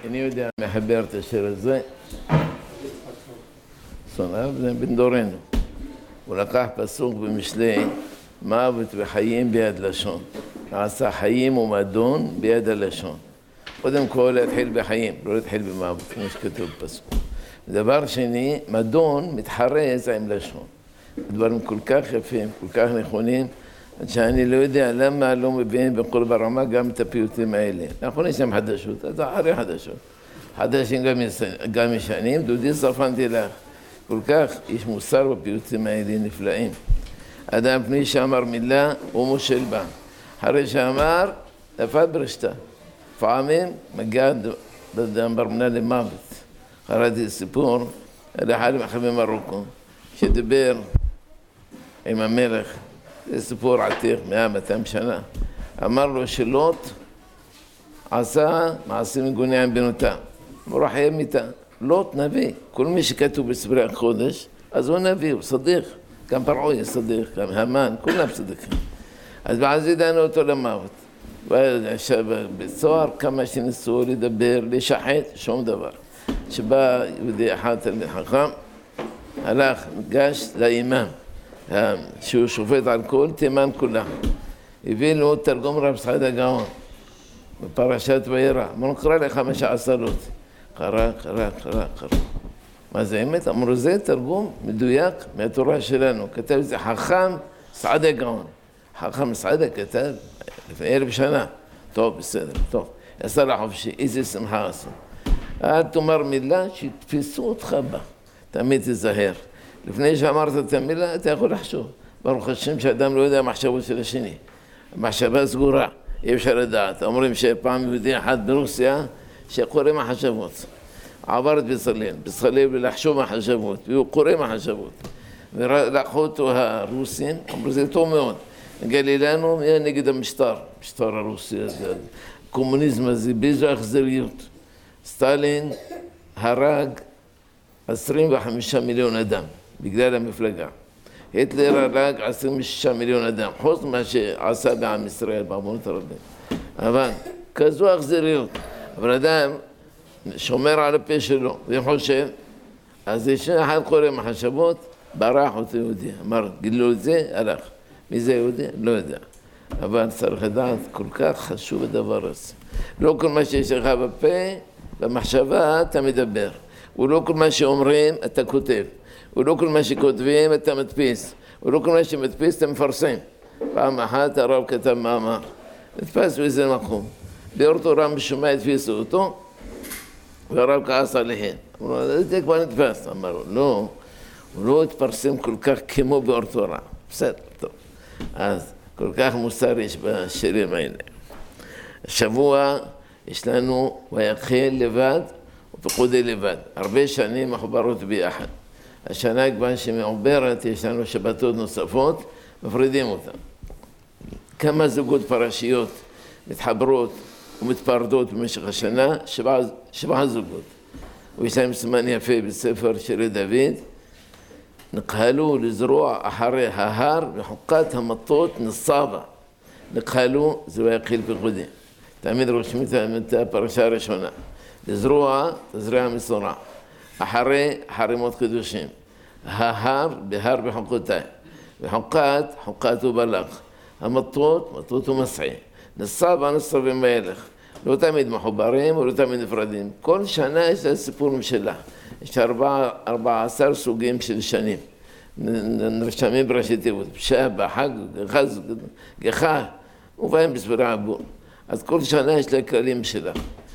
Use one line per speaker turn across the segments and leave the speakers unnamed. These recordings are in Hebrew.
אני יודע מחבר את השיר הזה, שונא, זה בן דורנו. הוא לקח פסוק במשלי, מוות וחיים ביד לשון. עשה חיים ומדון ביד הלשון. קודם כל להתחיל בחיים, לא להתחיל במוות, כמו שכתוב פסוק. דבר שני, מדון מתחרז עם לשון. דברים כל כך יפים, כל כך נכונים, שאני לא יודע למה לא מביאים בכל ברמה גם את הפיוטים האלה. נכון, יש להם חדשות, אז אחרי חדשות. חדשים גם ישנים, דודי ספנתי לך. כל כך יש מוסר בפיוטים האלה נפלאים. אדם פני שאמר מילה, הוא מושל בה. אחרי שאמר, נפל ברשתה. פעמים מגיע אדם ברמנה למוות. קראתי סיפור על אחד מחכמי מרוקו, שדיבר עם המלך, זה סיפור עתיק, 100-200 שנה. אמר לו שלוט עשה מעשים מגונים עם בנותיו. הוא חייב מיתה. לוט נביא. כל מי שכתוב בספרי הקודש, אז הוא נביא, הוא צדיק. גם פרעה צדיק, גם המן, כולם צדיקים. אז בעד זה דנו אותו למוות. וישב בצוהר כמה שניסו לדבר, לשחט, שום דבר. שבא יהודי אחד תלמיד חכם, הלך, ניגש לאימאם, שהוא שופט על כל תימן כולה. הביא לו תרגום רב סעיד הגאון, בפרשת וירא. אמרו, קרא לך מה שעשה לוט. קרא. מה זה אמת? אמרו, זה תרגום מדויק מהתורה שלנו. כתב את זה חכם סעיד הגאון. חכם סעיד כתב לפני 1000 שנה. טוב, בסדר, טוב. יעשה לה חופשי, איזה שמחה עשו. אל תאמר מילה שתפסו אותך בה. תמיד תזהר. לפני שאמרת את המילה, אתה יכול לחשוב. ברוך השם שאדם לא יודע מחשבות של השני. מחשבה סגורה, אי אפשר לדעת. אומרים שפעם יהודי אחד ברוסיה, שקורא מחשבות. עבר את בצלאל לחשוב מחשבות, והוא קורא מחשבות. ולקחו אותו הרוסים, אמרו זה טוב מאוד. גלילנו נגד המשטר הרוסי הזה, הקומוניזם הזה, באיזו אכזריות. סטלין הרג 25 מיליון אדם בגלל המפלגה. היטלר הרג 26 מיליון אדם, חוץ מה שעשה בעם ישראל, בעוונות הרבים. אבל כזו אכזריות. אבל אדם שומר על הפה שלו וחושב, אז יש אחד קורא מחשבות, ברח אותו יהודי. אמר, גילו את זה, הלך. מי זה יהודי? לא יודע. אבל צריך לדעת, כל כך חשוב הדבר הזה. לא כל מה שיש לך בפה, במחשבה אתה מדבר. ולא כל מה שאומרים אתה כותב. ולא כל מה שכותבים אתה מדפיס. ולא כל מה שמדפיס אתה מפרסם. פעם אחת הרב כתב מאמר. נתפס באיזה מקום. באורתו רם בשומע הדפיסו אותו, והרב כעס עליהם. אמרו, זה כבר נתפס. אמרו, לא, הוא לא התפרסם כל כך כמו באורתו רם. בסדר, טוב. אז כל כך מוסר יש בשירים האלה. השבוע יש לנו ויחל לבד ופקודי לבד. הרבה שנים מחוברות ביחד. השנה כבר שמעוברת יש לנו שבתות נוספות, מפרידים אותן. כמה זוגות פרשיות מתחברות ומתפרדות במשך השנה, 7 זוגות. ויש להם סימן יפה בספר שירי דוד. נקהלו לזרוע אחרי ההר וחוקת המטות נסבה. נקהלו זה ויחל פקודי. תמיד רושמים את הפרשה הראשונה. לזרוע, תזריע מסורה. אחרי חרימות קדושים. ההר, בהר בחוקותיי. וחוקת, חוקת ובלח. המטות, מטות ומסעי. נסבה, נסבים וילך. לא תמיד מחוברים ולא תמיד נפרדים. כל שנה יש לה סיפור משלה. יש 14 סוגים של שנים. נרשמים בראשי תיבות. בשבע, חג, חז, גחה, ובהם בספרי עבור. אז כל שנה יש לה כללים שלה.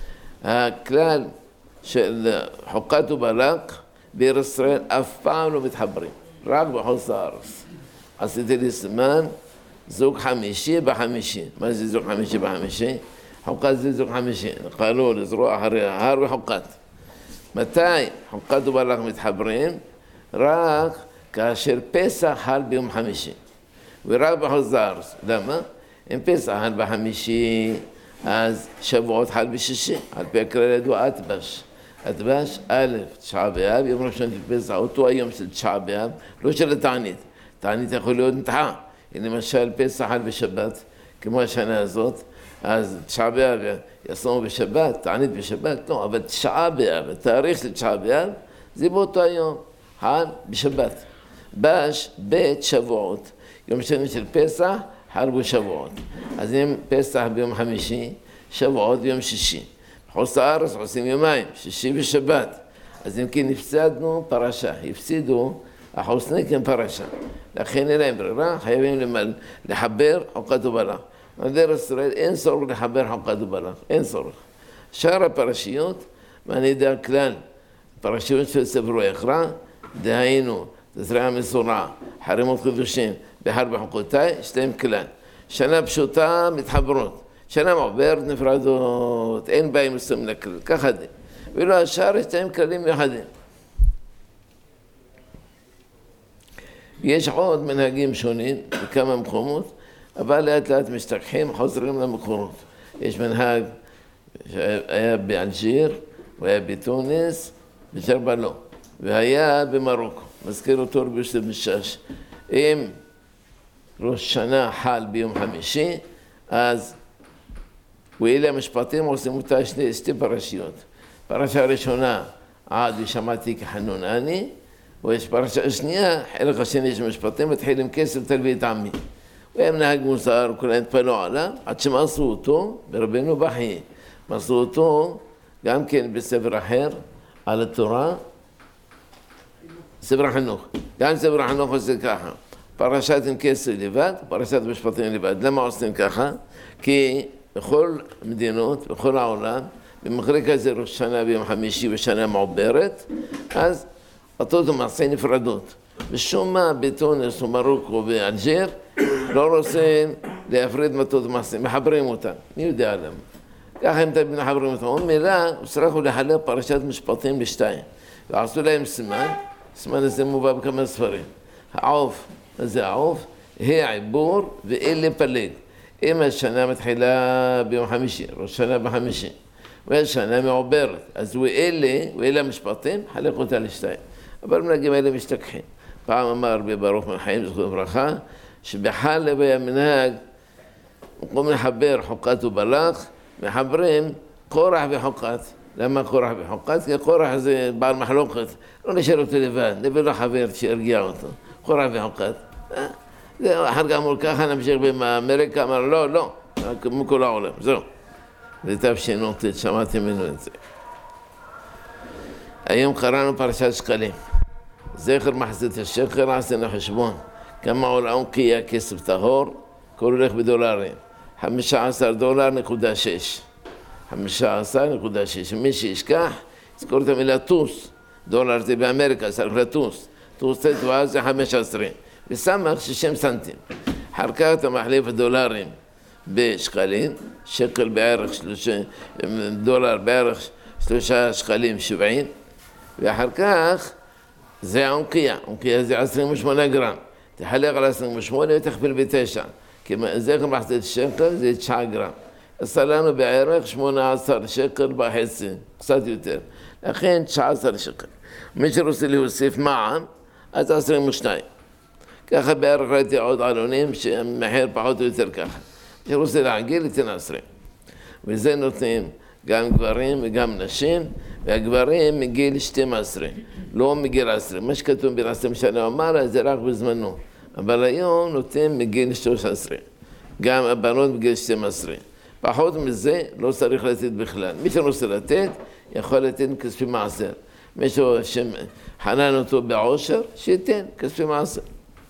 הכלל של חוקת ובלק בארץ ישראל אף פעם לא מתחברים, רק בחוץ הארץ. עשיתי לי סימן, זוג 50 ב-50. מה זה זוג 50 ב-50? חוקת זה זוג 50. נקהלו לזרוע אחרי ההר וחוקת. מתי חוקת ובלק מתחברים? רק כאשר פסח חל ביום 50. ורק בחוץ הארץ. למה? אם פסח חל ב-50, אז שבועות חל ב-60. על פי הכלל ידוע אטבש. אטבש א', 9 באב, יום ראשון של פסח, אותו היום של 9 באב, לא של התענית. תענית יכול להיות נדחה. למשל פסח חל בשבת, כמו השנה הזאת, אז תשעה באב יצומו בשבת, תענית בשבת, לא, אבל תשעה באב, התאריך של תשעה באב, זה באותו היום, חל בשבת. בש, בית שבועות, יום שני של פסח, חל בשבועות. אז אם פסח ביום חמישי, שבועות ביום שישי. בחוץ לארץ עושים יומיים, שישי ושבת. אז אם כן הפסדנו פרשה, הפסידו החוסניקים פרשה. לכן אין להם ברירה, חייבים לחבר חוקת ובלח. בדרך ישראל אין צורך לחבר חוקת ובלח, אין צורך. שאר הפרשיות, ואני יודע כלל, פרשיות של ספר ויקרא, דהיינו, תזריע מסורה, חרימות חידושים, בחר בחוקותיי, שתיים כלל. שנה פשוטה מתחברות, שנה מעוברת נפרדות, אין בהם מסוים לכלל, ככה זה. ואילו השאר יש להם כללים מיוחדים. יש עוד מנהגים שונים בכמה מקומות, אבל לאט לאט משתכחים, חוזרים למקורות. יש מנהג שהיה באלג'יר, והיה בתוניס, בג'רבלו, והיה במרוקו. מזכיר אותו רבי יוסף משש. אם ראש שנה חל ביום חמישי, אז ואלה המשפטים עושים אותה שתי פרשיות. פרשה ראשונה, עד ושמעתי כחנונני, ויש פרשה שנייה, חלק השני של משפטים, התחיל עם כסף תלוי את עמי. הוא היה מנהג מוסר, כולם התפלו עליו, עד שמעשו אותו, ברבנו בחי, מעשו אותו גם כן בספר אחר, על התורה, ספר החינוך. גם ספר החינוך עושה ככה, פרשת עם כסף לבד, פרשת משפטים לבד. למה עושים ככה? כי בכל המדינות, בכל העולם, במקרה כזה ראש שנה ביום חמישי ושנה מעוברת, אז אותות ומעשי נפרדות. ושום מה בתוניס ומרוקו ובאלג'יר לא רוצים להפריד מתות ומעשי, מחברים אותם. מי יודע למה? ככה הם תמיד מחברים אותם. עוד מילה, הצטרכו לחלק פרשת משפטים לשתיים. ועשו להם סימן, סימן הזה מובא בכמה ספרים. העוף, מה זה העוף? העיבור ואלה פלג. אם השנה מתחילה ביום חמישי, ראש שנה בחמישי, והשנה מעוברת, אז ואלה המשפטים, חלק אותה לשתיים. אבל מנהגים האלה משתכחים. פעם אמר רבי ברוך בן חיים, זכות וברכה, שבחלב היה מנהג, במקום לחבר חוקת ובלח, מחברים קורח וחוקת. למה קורח וחוקת? כי קורח זה בעל מחלוקת, לא נשאר אותו לבד, נביא לו חבר שירגיע אותו. קורח וחוקת. אחר כך אמרו ככה, נמשיך באמריקה, אמר לא, כמו כל העולם, זהו. זה תש"ט, שמעתי ממנו את זה. היום קראנו פרשת שקלים. זכר מחצית השקל, עשינו חשבון. כמה עולה אונקיה כסף טהור, כל הולך בדולרים. 15.6. 15.6. מי שישכח, יזכור את המילה טוס. דולר זה באמריקה, צריך לטוס. טוס תתווה זה 15. וסמך 60 סנטים. אחר כך אתה מחליף דולרים בשקלים, שקל בערך 3, דולר בערך 3 שקלים 70, ואחר כך זה האונקיה, אונקיה זה 28 גרם, תחלק על 28 ותכפיל ב9, כי זכר מחצית שקל זה 9 גרם, עשה לנו בערך 18 שקל בחצי, קצת יותר, לכן 19 שקל. מי שרוצה להוסיף מע"מ, אז 22. ככה בערך ראיתי עוד עלונים שהמחיר פחות או יותר ככה. שרוצה להגיל ייתן 20. וזה נותנים גם גברים וגם נשים, והגברים מגיל 12, לא מגיל 10. מה שכתוב בגיל 10 שאני אומר, זה רק בזמנו. אבל היום נותנים מגיל 13. גם הבנות בגיל 12. פחות מזה לא צריך לתת בכלל. מי שרוצה לתת, יכול לתת כספי מעשר. מישהו שחנן אותו בעושר, שייתן כספי מעשר.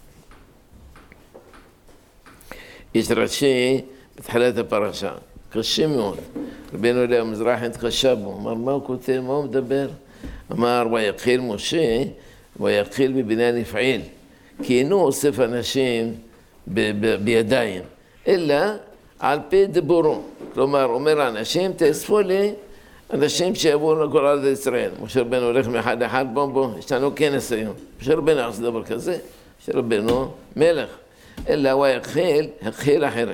יש ראשי בתחילת הפרשה, קשים מאוד. רבינו אליהו מזרחי התקשה בו, אמר מה הוא כותב, מה הוא מדבר? אמר ויקחיל משה, ויקחיל בבניין יפעיל, כי אינו אוסף אנשים בידיים, אלא על פי דיבורו. כלומר, אומר לאנשים, תאספו לי אנשים שיבואו לכל ארץ ישראל. משה רבינו הולך מאחד לאחד, בוא, יש לנו כנס היום. משה רבינו עושה דבר כזה, משה רבינו מלך. אלא הוא הכחיל אחרים.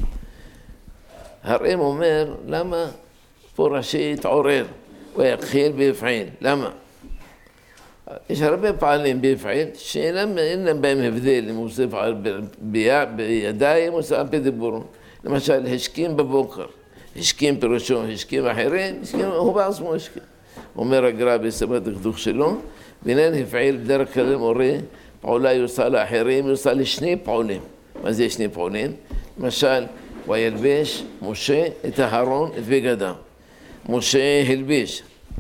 הרם אומר, למה פה ראשי התעורר? הוא הכחיל ביפעיל. למה? יש הרבה פעלים ביפעיל שאין להם בהם הבדל אם הוא עושה בידיים או עושה על פי דיבורו. למשל, השכים בבוקר, השכים פירושו, השכים אחרים, הוא בעצמו השכים. אומר הגר"א בספר הדקדוק שלו, והנה הפעיל בדרך כלל מורה, פעולה יוסה לאחרים, יוסה לשני פעולים. מה זה שני פעולים? למשל, וילבש משה את אהרון את בגדיו. משה הלביש.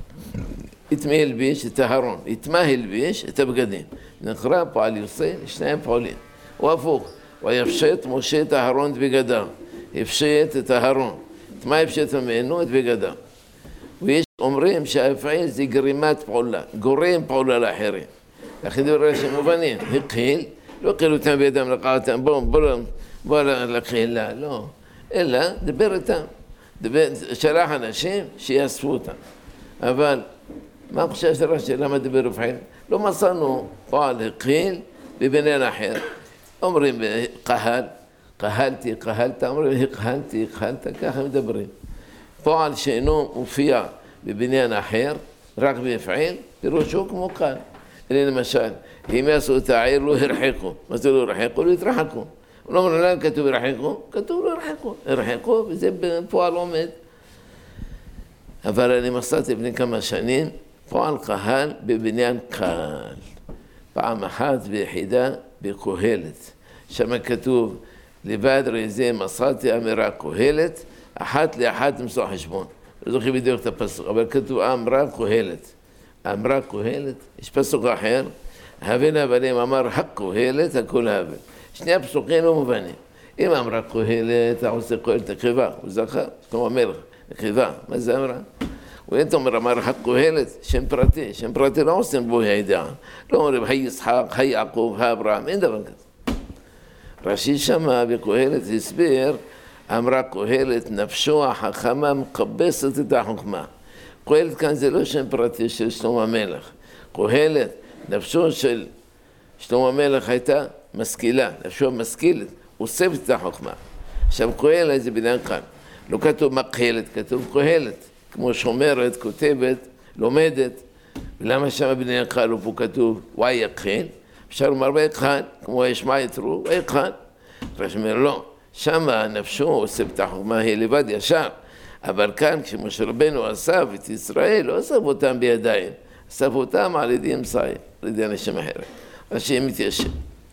את מי הלביש? את אהרון. את מה הלביש? את הבגדים. נקרא פועל יוצא לשני פעולים. הוא הפוך. ויפשט משה את אהרון את בגדיו. הפשט את אהרון. את מה הפשט ממנו? את בגדיו. ויש אומרים שהפעיל זה גרימת פעולה. גורם פעולה לאחרים. לכן דברי שמובנים. הקהיל, לא הקהיל אותם בידם לקחתם, בואו לקהילה, לא. אלא דבר איתם. שלח אנשים שיאספו אותם. אבל מה חושב שרש"י? למה דבר ופעיל? לא מצאנו פועל הקהיל בבניין אחר. אומרים קהל, קהלתי, קהלת, אומרים הקהלתי, הקהלת, ככה מדברים. פועל שאינו מופיע בבניין אחר, רק בפעיל, פירושו כמו קהל. הנה למשל, אם יעשו את העיר לא הרחיקו. מה זה לא הרחיקו? לא התרחקו. לא אומרים להם כתוב הרחיקו, כתוב לא הרחיקו. הרחיקו וזה בפועל עומד. אבל אני מצאתי לפני כמה שנים פועל קהל בבניין קהל. פעם אחת ויחידה בקהלת. שם כתוב לבד רזה מצאתי אמירה קהלת, אחת לאחת למצוא חשבון. לא זוכר בדיוק את הפסוק, אבל כתוב אמרה קהלת. אמרה קהלת, יש פסוק אחר, הבן הבנים אמר הקהלת, הכל הבל. שני הפסוקים לא מובנים. אם אמרה קהלת, עושה קהלת נקבה, הוא זכר, כמו המלך, נקבה, מה זה אמרה? ואין אומר, אמר הקהלת, שם פרטי לא עושים בו הידיעה. לא אומרים, היי יצחק, היי יעקב, היי אברהם, אין דבר כזה. רש"י שמה בקהלת הסביר, אמרה קהלת, נפשו החכמה מקבסת את החוכמה. קהלת כאן זה לא שם פרטי של שלמה המלך. קהלת, נפשו של שלמה המלך הייתה משכילה, נפשו משכילת, אוספת את החוכמה. עכשיו קהלת זה בניין כאן. לא כתוב מקהלת, כתוב קהלת. כמו שומרת, כותבת, לומדת. ולמה שם בניין כאן ופה כתוב ויקהל? אפשר לומר ויקהל, כמו ישמע יתרו, ויקהל. רש"י אומר לא, שם נפשו אוספת את החוכמה, היא לבד ישר. אבל כאן כשמשה רבנו אסף את ישראל, לא אסף אותם בידיים, אסף אותם על ידי אמצעים, על ידי אנשים אחרים. רש"י מתיישב.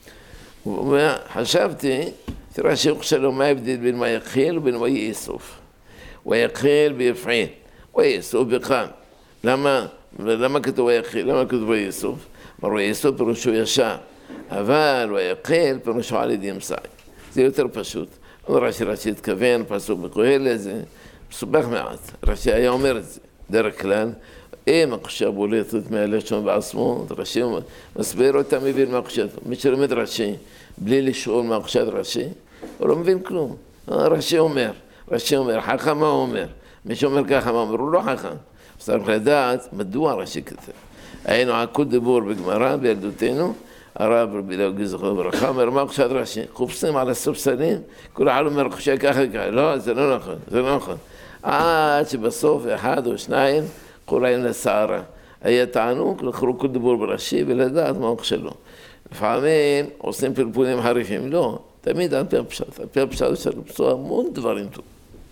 וחשבתי, תראה שלום מה ההבדל בין ויקהל ובין ויאסוף. ויקהל ויפעיל, ויאסוף בקם. למה כתוב ויקהל? למה כתוב ויאסוף? ויאסוף פירושו ישר, אבל ויקהל פירושו על ידי אמצעים. זה יותר פשוט. רש"י התכוון, פסוק בקהלת, זה מסובך מעט. רש"י היה אומר את זה, דרך כלל, אם הקושה בולטת מהלשון בעצמו, רש"י מסביר אותה, מבין מה קושת. מי שלומד רש"י, בלי לשאול מה קושת רש"י, הוא לא מבין כלום. רש"י אומר, חכם מה הוא אומר? מי שאומר ככה, מה אומר? הוא לא חכם. צריך לדעת מדוע רש"י כתב. היינו עקוד דיבור בגמרא, בילדותנו, הרב רבי אליהו זכרונו לברכה, אומר מה קושת רש"י? קופצים על הספסלים, כל אחד אומר קושת ככה, לא, זה לא נכון, זה לא נכון. עד שבסוף אחד או שניים קוראים לסערה. היה תענוג לקרוא כל דיבור ברש"י ולדעת מה הוא שלו. לפעמים עושים פלפולים חריפים, לא, תמיד על פי הפשט. על פי הפשט אפשר לפסוע המון דברים טוב.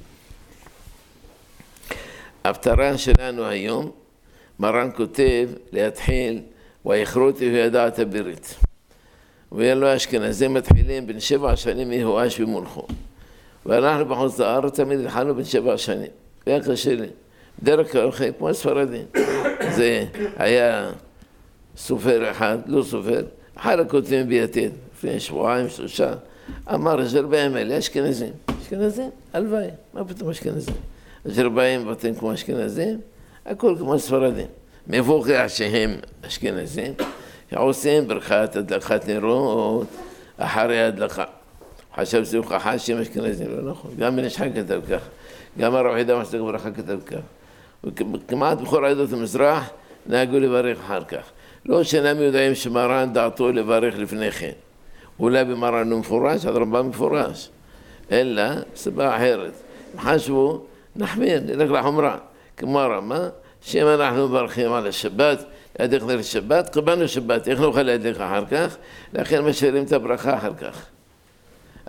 ההפטרה שלנו היום, מרן כותב להתחיל, ויכרותי וידעת הברית. ואלו האשכנזים מתחילים בין 7 שנים יהואש ומולכו. ואנחנו בחוץ לארץ תמיד התחלנו בין 7 שנים. היה קשה לי. דרך כלל כמו הספרדים. זה היה סופר אחד, לא סופר, אחד הכותבים ביתד, לפני 2-3, אמר, ז'רבאים אלה אשכנזים. אשכנזים? הלוואי, מה פתאום אשכנזים? ז'רבאים בתים כמו אשכנזים, הכל כמו הספרדים. מבוכח שהם אשכנזים, שעושים ברכת הדלקת נרות אחרי ההדלקה. חשב שזה הוכחה שהם אשכנזים, לא נכון. גם בן ישחק כתב כך, גם הרב חידה מסתכל ברכה כתב כך. וכמעט בכל עדות המזרח נהגו לברך אחר כך. לא שאינם יודעים שמרן דעתו לברך לפני כן. אולי במרן הוא מפורש, עד רמב"ם מפורש. אלא סיבה אחרת. הם חשבו, נחמיר, נלך לחומרה. כמו הרמה, שאם אנחנו מברכים על השבת, להדליק נר שבת, קבלנו שבת, איך נוכל להדליק אחר כך? לכן משאירים את הברכה אחר כך.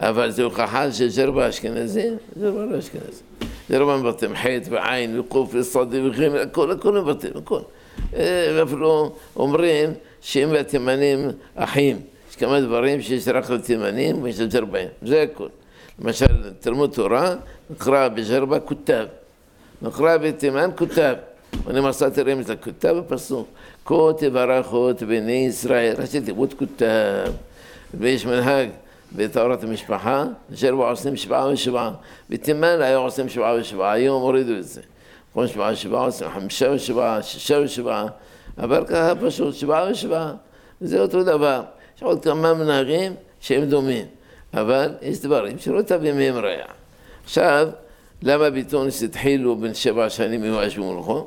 אבל זה הוכחה שג'רבה אשכנזי, ג'רבה לא אשכנזי. ג'רבה מבטאים חטא ועין וקוף וסודי וחימי, הכל מבטאים, הכל. ואפילו אומרים שהם והתימנים אחים. יש כמה דברים שיש רק לתימנים ויש לג'רבאים, זה הכל. למשל, תלמוד תורה, נקרא בג'רבה כותב. נקרא בתימן כותב. ואני מצאתי רמז לכותב בפסוק. כה תברכות בני ישראל, ראשי תיבות כותב. ויש מנהג בתורת המשפחה, ג'רבה עושים 7 ו7. בתימן היו עושים 7 ו7, היום הורידו את זה. כמו 7 ו7 עושים 5 ו7, 6 ו7, אבל ככה פשוט 7 ו7, וזה אותו דבר. יש עוד כמה מנהגים שהם דומים, אבל יש דברים שלא תביא מהם ראיה. עכשיו, למה בתוניס התחילו בין 7 שנים מיואש במולכו?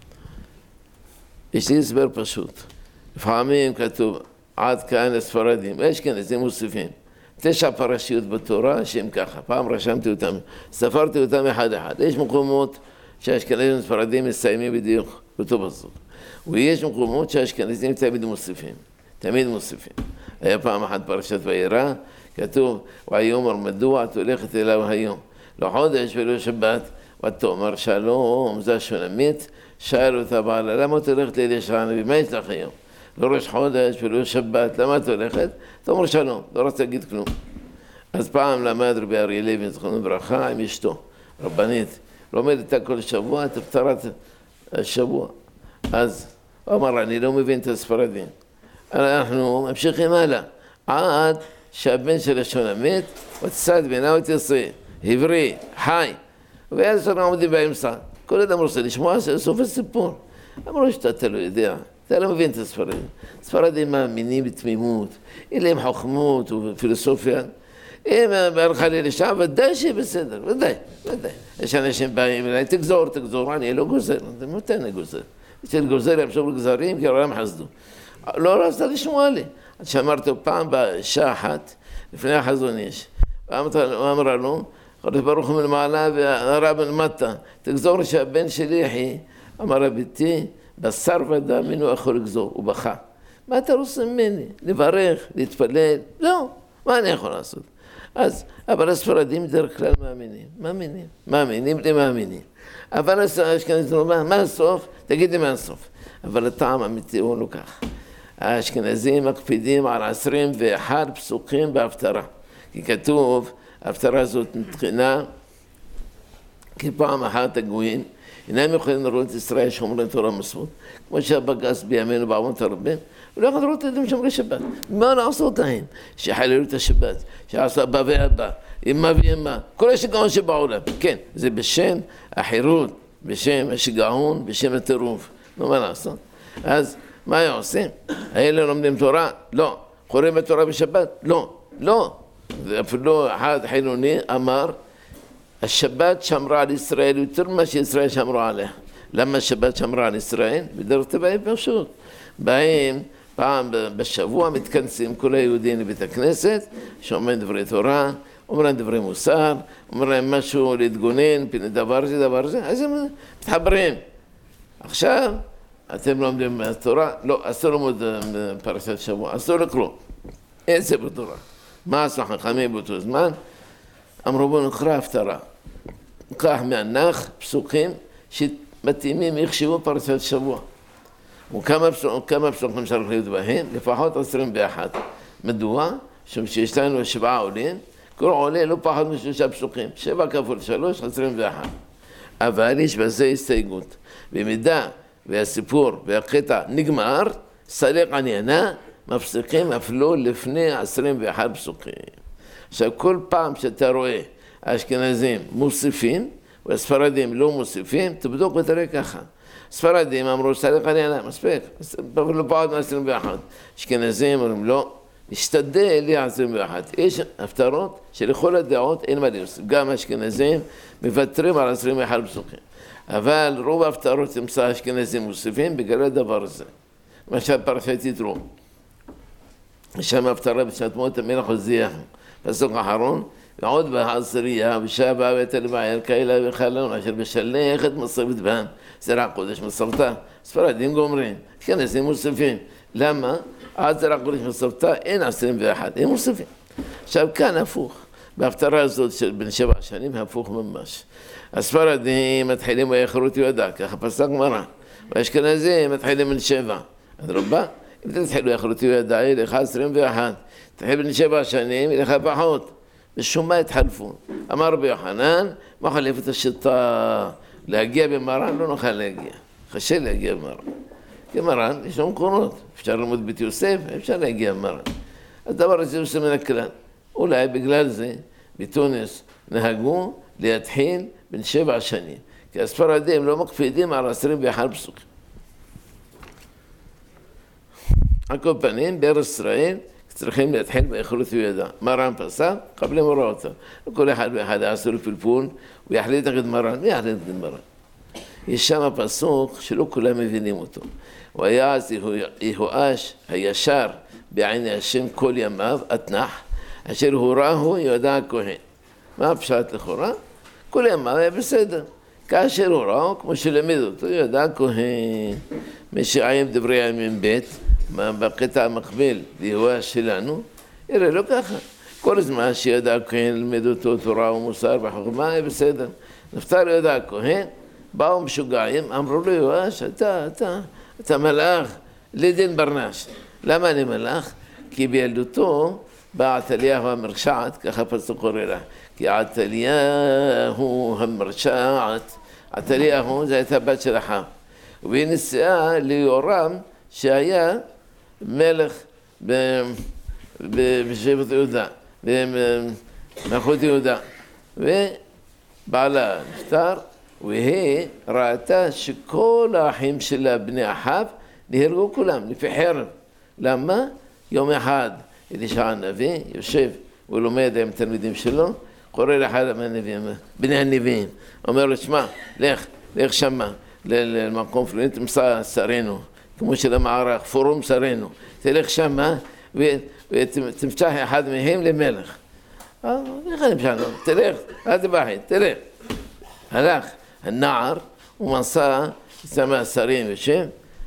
יש לי הסבר פשוט. לפעמים כתוב עד כאן לספרדים, יש כאן, זה מוסיפים. 9 פרשיות בתורה שהם ככה, פעם רשמתי אותם, ספרתי אותם אחד. יש מקומות שהאשכנזים וספרדים מסיימים בדיוק אותו פסוק. ויש מקומות שהאשכנזים תמיד מוסיפים. היה פעם אחת פרשת וירא, כתוב, ויאמר מדוע את הולכת אליו היום? לא חודש ולא שבת, ותאמר שלום, זה השונמית, שאל אותה בעלה, למה את הולכת לאלישע הנביא? מה יש לך היום? לא ראש חודש ולא שבת, למה את הולכת? תאמר שלום, לא רוצה להגיד כלום. אז פעם למד רבי אריה לוין, זכרונו לברכה, עם אשתו, רבנית, לומדת כל שבוע, את הפטרת השבוע. אז הוא אמר, אני לא מבין את הספרדים. אנחנו ממשיכים הלאה, עד שהבן של השונמית, וצד בינה ותעשה, עברי, חי, ואז אנחנו עומדים באמצע. כל אדם רוצה לשמוע סוף הסיפור. אמרו שאתה לא יודע, אתה לא מבין את הספרדים. הספרדים מאמינים בתמימות, אין להם חוכמות ופילוסופיה. אם הלכה לי לשם, ודאי שיהיה בסדר, ודאי. יש אנשים באים אליי, תגזור, אני לא גוזר, מתי אני גוזר? אצל גוזר ימשוך לגזרים, כי העולם חסדו. לא רצת לשמוע לי. עד שאמרתי פעם בשעה אחת, לפני החזון איש, ואמרה לו, חודש ברוך הוא מלמעלה והרב מלמטה, תגזור שהבן שלי יחי, אמר ביתי, בשר ודם ממנו יכול לגזור, הוא בכה. מה אתה רוצה ממני? לברך, להתפלל? לא, מה אני יכול לעשות? אז, אבל הספרדים דרך כלל מאמינים. אבל האשכנזים אומרים, מה הסוף? תגידי מה הסוף. אבל הטעם האמיתי הוא לא כך. האשכנזים מקפידים על 21 פסוקים בהפטרה. כי כתוב, ההפטרה הזאת נתחילה, כי פעם אחת הגויים, אינם יכולים לראות את ישראל שומרי תורה מסורת, כמו שהבג"ץ בימינו בעונות הרבה, ולא יכול לראות את הם שומרי שבת. מה לעשות להם? שחללו את השבת, שעשו אבא ואבא, אמא ואמא, כל השגעון שבעולם. כן, זה בשם החירות, בשם השגעון, בשם הטירוף. נו, מה לעשות? אז מה הם עושים? האלה לומדים תורה? לא. קוראים בתורה בשבת? לא. אפילו אחד חילוני אמר, השבת שמרה על ישראל יותר ממה שישראל שמרו עליה. למה השבת שמרה על ישראל? בדרך טבעי פשוט. באים פעם בשבוע, מתכנסים כל היהודים לבית הכנסת, שאומרים דברי תורה, אומרים דברי מוסר, אומרים משהו להתגונן, דבר זה, אז הם מתחברים. עכשיו, אתם לומדים תורה? לא, אסור ללמוד פרשת שבוע, אסור לקרוא. אין ספר תורה. מה עשו חכמים באותו זמן? אמרו בואו נקרא הפטרה. נקרא מהנח פסוקים שמתאימים יחשבו פרשת שבוע. וכמה פסוקים צריך להיות בהם? לפחות 21. מדוע? שיש לנו 7 עולים, כל עולה לא פחות מ3 פסוקים. 7 כפול 3, 21. אבל יש בזה הסתייגות. במידה והסיפור והקטע נגמר, סליח עניינה, מפסיקים אפילו לפני 21 פסוקים. עכשיו, כל פעם שאתה רואה האשכנזים מוסיפים, והספרדים לא מוסיפים, תבדוק ותראה ככה. ספרדים אמרו, סליח עניינה, מספיק, לא פחות מ21. אשכנזים אומרים, לא, השתדל לי 21. יש הפטרות שלכל הדעות אין מה להוסיף. גם האשכנזים מוותרים על 21 פסוקים. אבל רוב ההפטרות תמצא האשכנזים מוסיפים בגלל הדבר הזה. למשל פרשת יתרו. שם הפטרה בשנת מות המלך עוזייה. פסוק אחרון, ועוד בעשירייה, ושבע ותל בעיר כאלה וחלון, אשר בשלח את מסורת בהם, זרע קודש מסורתה. ספרדים גומרים, אשכנזים מוסיפים. למה? עד זרע קודש מסורתה אין 21, הם מוסיפים. עכשיו כאן הפוך. בהפטרה הזאת של בן 7 שנים הפוך ממש. הספרדים מתחילים ויחרות יהודה, ככה פסק גמרא. והאשכנזים מתחילים בן 7. אדרבה, אם תתחילו ויחרות יהודה, ילך 21. תתחיל בן 7 שנים, ילך פחות. ושום מה התחלפו. אמר רבי יוחנן, מה חליף את השיטה? להגיע במרן לא נוכל להגיע. קשה להגיע במרן. כי מרן יש לו מקורות. אפשר ללמוד בית יוסף, אפשר להגיע במרן. הדבר הזה עושה מן הכלל. אולי בגלל זה בתוניס נהגו להתחיל בין 7 שנים. כי הספרדים לא מקפידים על 21 פסוקים. על כל פנים, בארץ ישראל צריכים להתחיל ביכולות וידע. מרן פסק, קבלים הוראותו. כל אחד ואחד יעשו לפלפול, הוא יחליט נגד מרן. מי יחליט נגד מרן? יש שם פסוק שלא כולם מבינים אותו. ויעש יהואש הישר בעיני השם כל ימיו, אתנח, אשר הורהו יהודה הכהן. מה הפשט לכאורה? כל ימיו היה בסדר. כאשר הורהו, כמו שלמד אותו, יהודה הכהן. משעיים דברי הימים ב' בקטע המקביל ליהואש שלנו, יראה לא ככה. כל זמן שיהודה הכהן למד אותו תורה ומוסר וחוכמה, היה בסדר. נפטר יהודה הכהן, באו משוגעים, אמרו לו יהואש, אתה מלאך לדין ברנש. למה אני מלאך? כי בילדותו בא עתליהו המרשעת, ככה פסוק קורא לה. כי עתליהו המרשעת, עתליהו זה הייתה בת של אחאב. והיא נסיעה ליורם שהיה מלך בשבט יהודה, במלכות יהודה. ובעלה נפטר, והיא ראתה שכל האחים שלה בני אחאב נהרגו כולם לפי חרב. למה? יום אחד אלישע הנביא יושב ולומד עם תלמידים שלו, קורא לאחד בני הנביאים, אומר לו, שמע, לך שמה למקום פלוני, תמצא שרינו, כמו של המערך, פורום שרינו, תלך שמה ותמשך אחד מהם למלך. איך אני משנה? תלך, אל תבחי, תלך. הלך הנער ומסע שמה השרים יושב,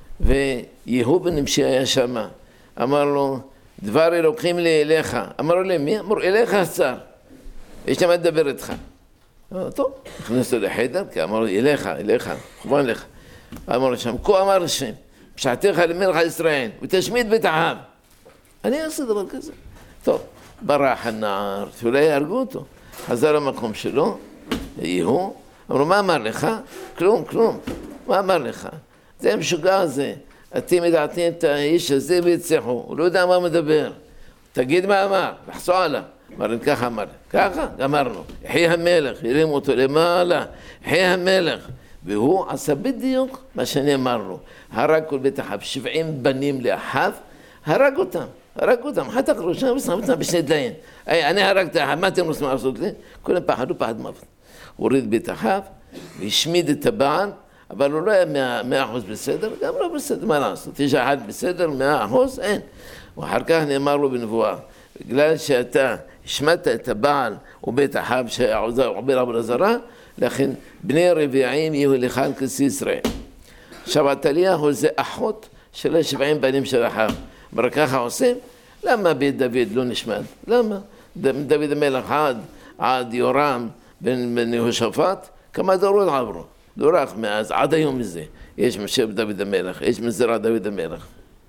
ויהוא בן נמשי היה שמה. אמר לו, דבר אלוקים לי אליך. אמר לו, למי? אמר, אליך השר. יש למה לדבר איתך. טוב, נכנסו לחדר, כי אמר לו, אליך, כמובן לך. אמר לו שם, כה אמר השם, פשעתך למלך ישראל, ותשמיד בית אחאב. אני אעשה דבר כזה. טוב, ברח הנער, שאולי יהרגו אותו. חזר למקום שלו, יהוא, אמרו, מה אמר לך? כלום. מה אמר לך? זה המשוגע הזה. אתם ידעתם את האיש הזה ויצחו, הוא לא יודע מה מדבר. תגיד מה אמר, לחסו עליו. אמר, ככה אמר, ככה, גמרנו. יחי המלך, ירים אותו למעלה, יחי המלך. והוא עשה בדיוק מה שנאמר לו. הרג כל בית אחאב, 70 בנים לאחאב, הרג אותם. חתך ראשם ושם אותם בשני דליים. אני הרגתי אחאב, מה אתם רוצים לעשות לי? כולם פחדו פחד מוות. הוא הוריד בית אחאב, והשמיד את הבעל, אבל הוא לא היה 100% בסדר, גם לא בסדר, מה לעשות? יש אחד בסדר, 100%, אין. ואחר כך נאמר לו בנבואה, בגלל שאתה השמדת את הבעל ובית אחאב שעובר עבודה זרה, לכן בני רביעים יהיו לך על כסי ישראל. עכשיו עתליהו זה אחות של 70 בנים של אחאב. אבל ככה עושים? למה בית דוד לא נשמד? למה? דוד המלך עד יורם בן יהושפט, כמה דורות עברו. דורך מאז, עד היום מזה. יש משב דוד המלך, יש מזרע דוד המלך.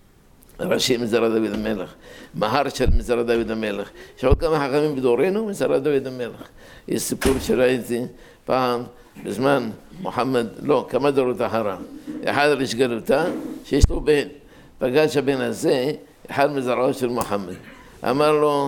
ראשי מזרע דוד המלך, מהר של מזרע דוד המלך. יש עוד כמה חכמים בדורנו, מזרע דוד המלך. יש סיפור שראיתי פעם, בזמן מוחמד, לא, כמה דורות אחריו. אחד ראש גלותה, שיש לו בן. פגש הבן הזה, אחד מזרעו של מוחמד. אמר לו,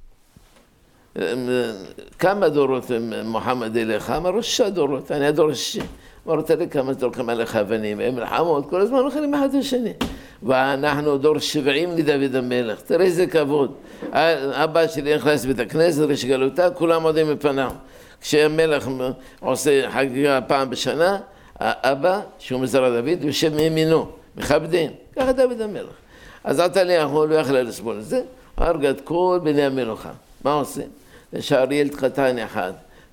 כמה דורות מוחמד אליך? אמר לו, 6 דורות, אני הדור השישי. אמר לו, תראה כמה זורקים עליך אבנים, הם מלחמות, כל הזמן הולכים אחד לשני. ואנחנו דור 70 לדוד המלך, תראה איזה כבוד. אבא שלי נכנס לבית הכנסת, ראש גלותה, כולם עודים מפניו. כשהמלך עושה חגיגה פעם בשנה, האבא, שהוא מזרע דוד, יושב מימינו, מכבדים. ככה דוד המלך. אז עתליהו לא יכלה לסבול את זה, הרג את כל בני המלוכה. מה עושים? נשאר ילד קטן אחד,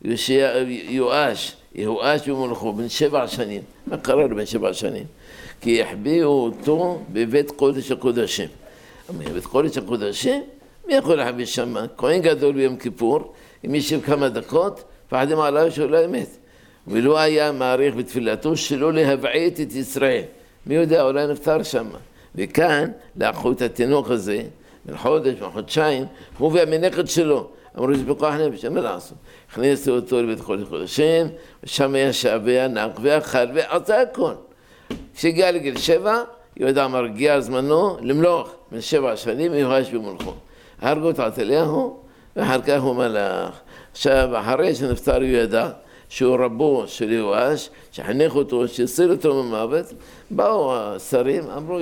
יהואש במולכו, בן 7 שנים. מה קרה לו בן 7 שנים? כי החביאו אותו בבית קודש הקודשים. בבית קודש הקודשים, מי יכול להחביא שם? כהן גדול ביום כיפור, אם יישב כמה דקות, פחדים עליו שהוא לא אמת. ולא היה מעריך בתפילתו שלא להבעית את ישראל. מי יודע, אולי נפטר שם. וכאן, לקחו את התינוק הזה, בן חודש, בן חודשיים, הוא והמנכד שלו. אמרו, זה בכוח נפש, אין מה לעשות. הכניסו אותו לבית חודש חודשים, ושם היה שעבע, נק ואכל ועשה הכל. כשהגיע לגיל 7, יהודה אמר, הגיע זמנו למלוך, בן 7 שנים, יואש במולכו. הרגו את עתליהו, ואחר כך הוא מלך. עכשיו, אחרי שנפטר יהודה, שהוא רבו של יואש, שחנך אותו, שהציל אותו ממוות, באו השרים, אמרו,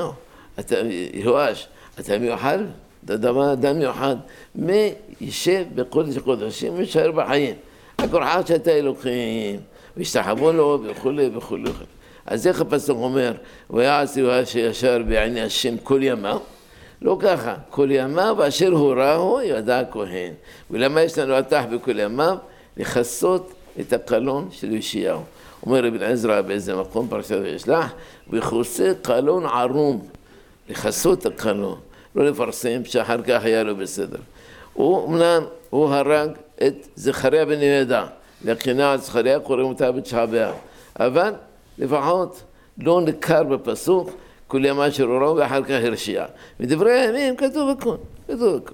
יואש, אתה מיוחד? אתה אדם מיוחד. מי יישב בקודש הקודשים ויישאר בחיים? הכורחה שאתה אלוקים, והשתחוו לו וכולי וכולי. אז איך הפסוק אומר, ויעש יואש ישר בעיני השם כל ימיו? לא ככה, כל ימיו אשר הורהו יהודה הכהן. ולמה יש לנו התח בכל ימיו? לכסות את הקלון של יאשיהו. אומר אבן עזרא באיזה מקום פרשת וישלח, ויכוסה קלון ערום, לכסות הקלון, לא לפרסם שאחר כך היה לו בסדר. אמנם הוא הרג את זכריה בן יהודה, לקנאה על זכריה קוראים אותה בתשעה באב, אבל לפחות לא ניכר בפסוק כל ימה של אורו ואחר כך הרשיע. מדברי הימים כתוב הכל, כתוב הכל.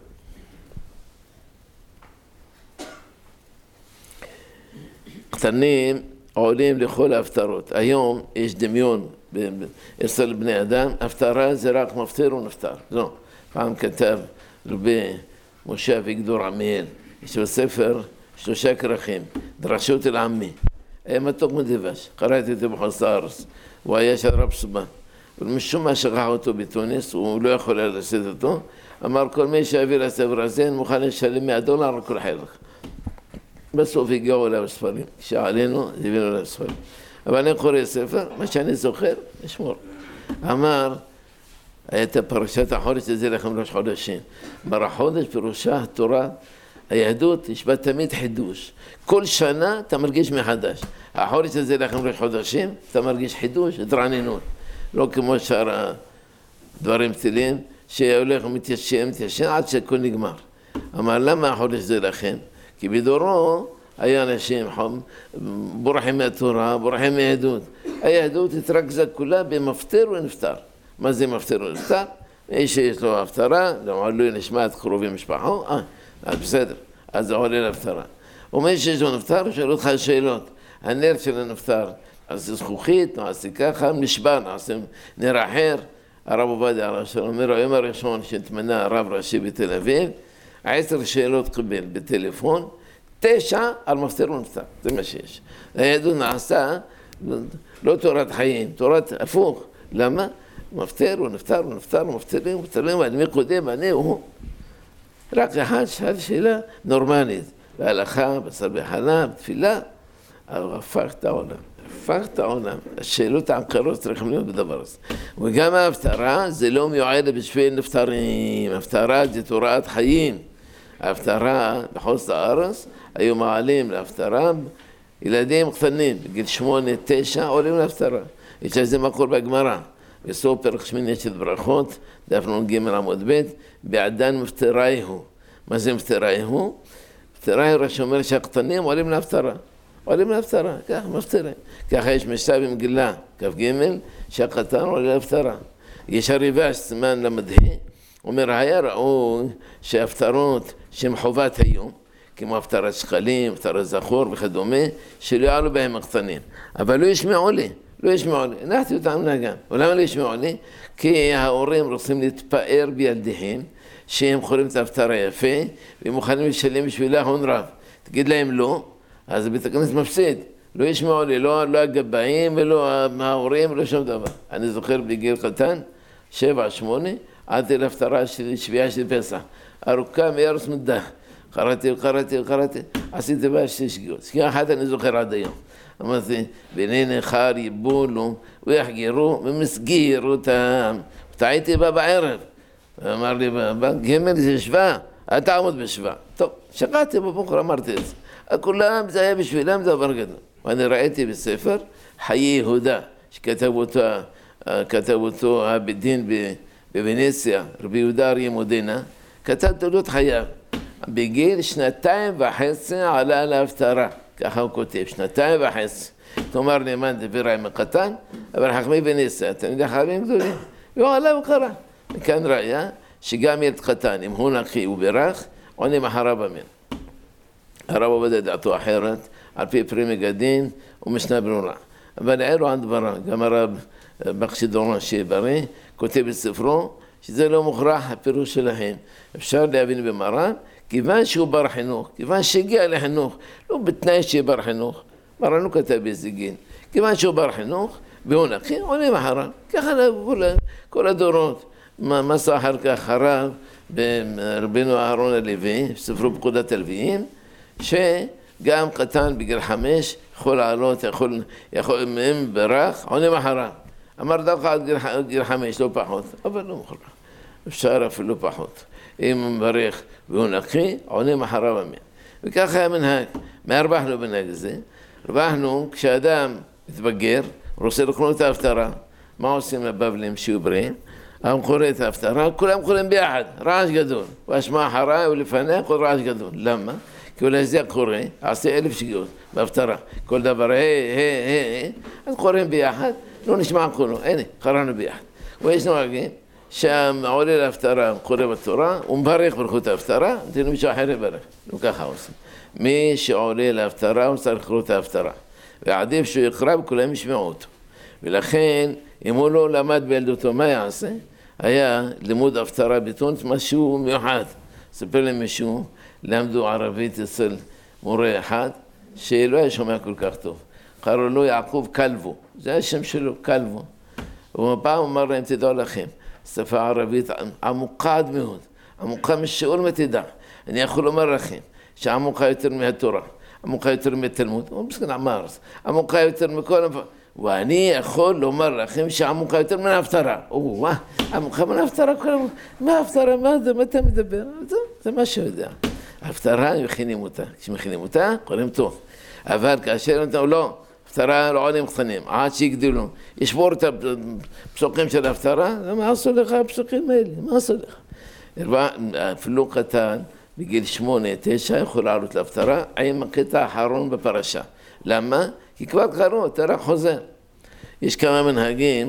קטנים עולים לכל ההפטרות. היום יש דמיון אצל בני אדם, הפטרה זה רק מפטר ונפטר. לא. פעם כתב רבי משה אביגדור עמיאל, יש בספר 3 כרכים, דרשות אל עמי. היה מתוק מדבש, קראתי אותו בחוץ לארץ, הוא היה של רב סובן. ומשום מה שכח אותו בתוניס, הוא לא יכול היה לשאת אותו, אמר כל מי שהביא לספר הזה, אני מוכן לשלם $100 על כל חלק. בסוף הגיעו אליו ספרים, כשעלינו, הבאנו אליו ספרים. אבל אני קורא ספר, מה שאני זוכר, נשמור. אמר, הייתה פרשת החודש הזה לכם ראש חודשים. מר החודש פירושה התורה, היהדות יש בה תמיד חידוש. כל שנה אתה מרגיש מחדש. החודש הזה לכם ראש חודשים, אתה מרגיש חידוש, התרעננות. לא כמו שאר הדברים פתילים, שהולך ומתיישן עד שהכל נגמר. אמר, למה החודש זה לכם? כי בדורו היה אנשים בורחים מהתורה, בורחים מהיהדות. היהדות התרכזה כולה במפטר ונפטר. מה זה מפטר ונפטר? מי שיש לו הפטרה, לא נשמע את קרובי משפחו, אז בסדר, אז זה עולה להפטרה. ומי שיש לו נפטר, שאלו אותך שאלות. הנר של הנפטר, אז זה זכוכית, נעשה ככה, נשבר, נעשה נר אחר. הרב עובדיה הראשון אומר, היום הראשון שהתמנה הרב ראשי בתל אביב, 10 שאלות קיבל בטלפון, 9 על מפטר ונפטר, זה מה שיש. היהדות נעשה, לא תורת חיים, תורת הפוך. למה? מפטר ונפטר ונפטר ומפטרים ומפטרים, אני קודם, אני הוא. רק אחד שאל שאלה נורמלית, בהלכה, בשר בחלב, בתפילה, אבל הפך את העולם. הפך את העולם. השאלות העקרות צריכים להיות בדבר הזה. וגם ההפטרה זה לא מיועד בשביל נפטרים. ההפטרה זה תורת חיים. ההפטרה בחוץ לארץ, היו מעלים להפטרה, ילדים קטנים, בגיל 8-9 עולים להפטרה. יש לזה מקור בגמרא. בסוף פרק שמיני של ברכות, דף נ"ג עמוד ב', בעדן מפטרייהו. מה זה מפטרייהו? מפטרייהו רק שאומר שהקטנים עולים להפטרה. עולים להפטרה, ככה מפטרים. ככה יש משנה במגילה, כ"ג, שהקטן עולה להפטרה. יש הריבש, סימן למדהי, אומר, היה ראוי שההפטרות שהן חובת היום, כמו הפטרת שקלים, הפטרת זכור וכדומה, שלא יעלו בהם הקטנים. אבל לא ישמעו לי. לא ישמעו לי, הנחתי אותם לגן. ולמה לא ישמעו לי? כי ההורים רוצים להתפאר בילדיהם, שהם חולים את ההפטר היפה, והם מוכנים לשלם בשבילה הון רב. תגיד להם לא, אז בית הכנסת מפסיד. לא ישמעו לי, לא הגבאים ולא ההורים ולא שום דבר. אני זוכר בגיל קטן, 7-8, עד להפטרה של שביעה של פסח. ארוכה מארץ מדע. קראתי, עשיתי בה 6 שגיאות. שגיאה אחת אני זוכר עד היום. אמרתי, בני נכר יבולו ויחגרו ומסגיר אותם. טעיתי בה בערב. אמר לי, ג' זה שווה, אל תעמוד בשווה. טוב, שקעתי בבוקר, אמרתי את זה. כולם זה היה בשבילם דבר גדול. ואני ראיתי בספר, חיי יהודה, שכתב אותו הבית דין בוונציה, רבי יהודה אריה מודינה, כתב תולדות חייו. בגיל 2.5 עלה להפטרה, ככה הוא כותב, 2.5. תאמר נאמן דברי עם הקטן, אבל חכמי וניסה, תלמידי חכמים גדולים, והוא עלה וקרא. וכאן ראיה שגם ילד קטן, אם הוא נקי וברך, עונים אחריו אמן. הרב עובד דעתו אחרת, על פי פרי מגדין ומשנה ברורה. אבל הערו על דברה, גם הרב בקשידורון שיהיה בריא, כותב בספרו, שזה לא מוכרח הפירוש שלהם. אפשר להבין במרן, כיוון שהוא בר חינוך, כיוון שהגיע לחינוך, לא בתנאי שיהיה בר חינוך, מרן לא כתב באיזה גיל, כיוון שהוא בר חינוך, והוא נקי, עונים אחריו. ככה כל הדורות. מסע אחר כך הרב ברבינו אהרון הלוי, ספרו פקודת הלוויים, שגם קטן בגיל 5 יכול לעלות, יכול מהם ברך, עונים אחריו. אמר דווקא עד גיל 5, לא פחות, אבל לא מוכרח. אפשר אפילו פחות. אם הוא מברך והוא נקי, עונים אחריו אמן. וככה היה מנהג. מה הרווחנו בנהג הזה? הרווחנו כשאדם מתבגר, רוצה לקנות את ההפטרה. מה עושים לבבלים שיהיו בריאים? הם קוראים את ההפטרה, כולם קוראים ביחד, רעש גדול. ואשמע אחריי ולפניה כל רעש גדול. למה? כי אולי זה קורא, עשה 1000 שגיאות בהפטרה. כל דבר, אז קוראים ביחד, לא נשמע כולו. הנה, קראנו ביחד. ויש נוהגים שעולה להפטרה, קורא בתורה, הוא מברך ברכות ההפטרה, נתנו מישהו אחר לברך. לא ככה עושים. מי שעולה להפטרה, הוא צריך לקרוא את ההפטרה. ועדיף שהוא יקרא וכולם ישמעו אותו. ולכן, אם הוא לא למד בילדותו, מה יעשה? היה לימוד הפטרה בתוניס, משהו מיוחד. ספר להם מישהו, למדו ערבית אצל מורה אחד, שלא היה שומע כל כך טוב. קראו לו יעקב קלבו, זה היה השם שלו, קלבו. ופעם אמר להם, תדעו לכם, שפה ערבית עמוקה עד מאוד, עמוקה משיעור מתדע. אני יכול לומר לכם, שעמוקה יותר מהתורה, עמוקה יותר מתלמוד, הוא מסכן אמר, עמוקה יותר מכל... ואני יכול לומר לכם שעמוקה יותר מן ההפטרה. עמוקה מן ההפטרה, מה ההפטרה? מה אתה מדבר? זה מה שיודע. ההפטרה, מכינים אותה. כשמכינים אותה, קוראים טוב. אבל כאשר נתנו, לא, ההפטרה לא עולים קטנים, עד שיגדלו. ישבור את הפסוקים של ההפטרה, מה עשו לך הפסוקים האלה? מה עשו לך? אפילו קטן, בגיל 8-9, יכול לעלות להפטרה, עם הקטע האחרון בפרשה. למה? כי כבר קראו, אתה רק חוזר. יש כמה מנהגים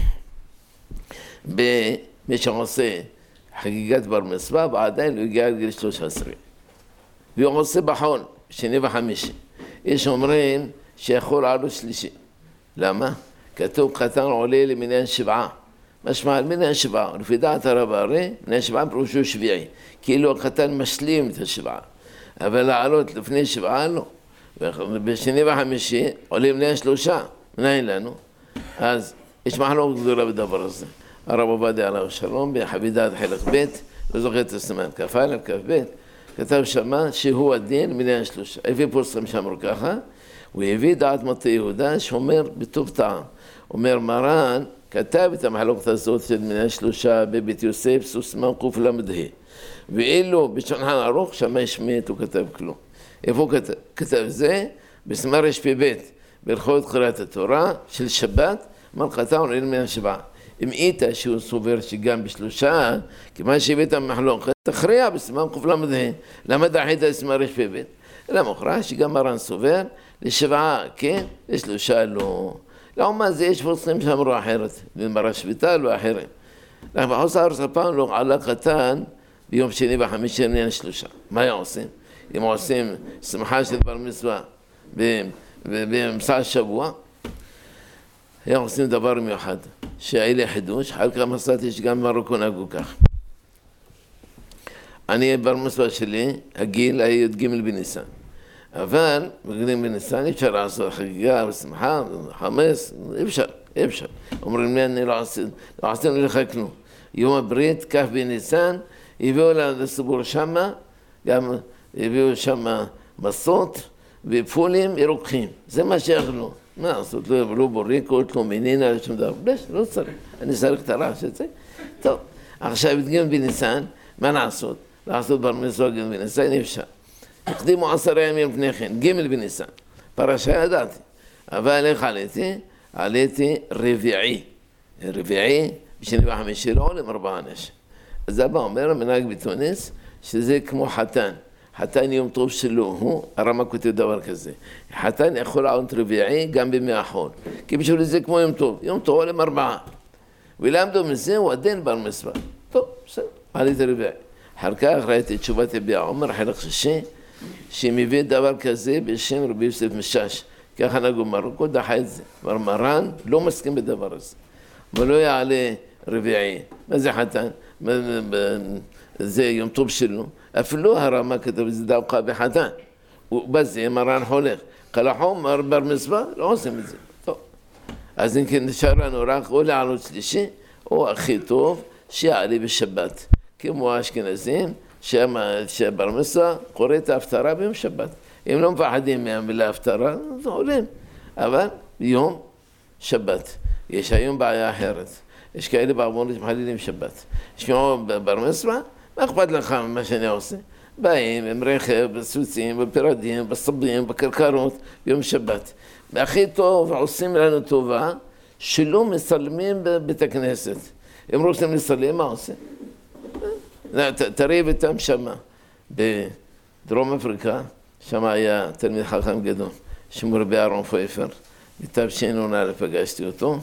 במי שעושה חגיגת בר מצווה, ועדיין הוא הגיע לגיל 13. והוא עושה בחול, 2 ו-5. יש אומרים שיכול לעלות שלישי. למה? כתוב קטן עולה למניין 7. משמע על מניין 7. לפי דעת הרב הרי, מניין 7 פירושו שביעי. כאילו הקטן משלים את 7. אבל לעלות לפני 7 לא. בשני וחמישי עולים להם 3, מנהל לנו. אז יש מחלוקת גדולה בדבר הזה. הרב עובדיה עליו שלום, בחבידת חלק ב', לא זוכר את הסימן, כ"א, כ"ב, כתב שמה שהוא הדין מניין 3. הביא פוסקים שאמרו ככה, הוא הביא דעת מטה יהודה שאומר בטוב טעם. אומר מרן, כתב את המחלוקת הזאת של מניין 3 בבית יוסף, סוסמן קל"ה. ואילו בשולחן ערוך שמה השמיט הוא כתב כלום. איפה כתב זה? בסימן רפ"ב, בהלכות קריאת התורה של שבת, אמר קטן עולה למניין 7. אם איתה שהוא סובר שגם ב3, כיוון שהביא את המחלוקת, תכריע בסימן קל"ה. למה דחית בסימן רפ"ב? אלא מוכרח שגם מרן סובר ל7, כן? ל3 לא. לעומת זה יש פוסקים שאמרו אחרת, במראה שביתה לא אחרת. בחוץ הארץ הפעם לא עלה קטן ביום שני וחמישי למניין 3. מה היה עושים? אם עושים שמחה של בר מצווה באמצע השבוע, היה עושים דבר מיוחד, שהיה לי חידוש, חלק המסעת יש גם מרוקו נהגו כך. אני בר מצווה שלי, הגיל היה י"ג בניסן. אבל בגיל בניסן אפשר לעשות חגיגה ושמחה, חמס, אפשר. אומרים לי, אני לא עשינו לך כלום. יום הברית, כ' בניסן, הביאו לסיפור שמה, גם הביאו שמה מסות ופולים ירוקחים. זה מה שאכלו. מה לעשות? לא בוריקות, לא מנינה, לא שום דבר. לא צריך. אני צריך את הרעש הזה. טוב, עכשיו ג' בניסן, מה לעשות? לעשות בר מצווה ג' בניסן, אפשר. הקדימו 10 ימים לפני כן, ג' בניסן. פרשה ידעתי. אבל איך עליתי? עליתי רביעי. רביעי, בשני וחמישי לא עולים 4 אנשים. אז אבא אומר, המנהג בתוניס, שזה כמו חתן. חתן יום טוב שלו, הוא הרמ"א כותב דבר כזה. חתן יכול לעלות רביעי גם בימי החול. כי בשביל זה כמו יום טוב. יום טוב עליהם 4. ולמדו מזה הוא עדיין בר מצווה. טוב, בסדר, עליתי רביעי. אחר כך ראיתי תשובת יביע עומר, חלק שישי, שמביא דבר כזה בשם רבי יוסף משאש. ככה נגו מרוקו, דחה את זה. מרן לא מסכים בדבר הזה. ולא יעלה רביעי. מה זה חתן? זה יום טוב שלו. אפילו הרמ"א כתב את זה דווקא בחתן. ובזה מרן חולך. קלחום, בר מצווה, לא עושים את זה. טוב. אז אם כן נשאר לנו רק או לעלות שלישי, או הכי טוב, שיעלה בשבת. כמו האשכנזים, שבר מצווה קורא את ההפטרה ביום שבת. אם לא מפחדים מהמילה הפטרה, אז עולים. אבל יום שבת. יש היום בעיה אחרת. יש כאלה בעוונותיהם שמחללים שבת. יש כמו בר מצווה, מה אכפת לך ממה שאני עושה? באים עם רכב, בסוסים, בפירדים, בסבים, בקרקרות, ביום שבת. הכי טוב, עושים לנו טובה, שלא מסלמים בבית הכנסת. אם רוצים לסלם, מה עושים? תריב איתם שמה. בדרום אפריקה, שם היה תלמיד חכם גדול, שמו רבי אהרון פויפר. בתשנ"א פגשתי אותו.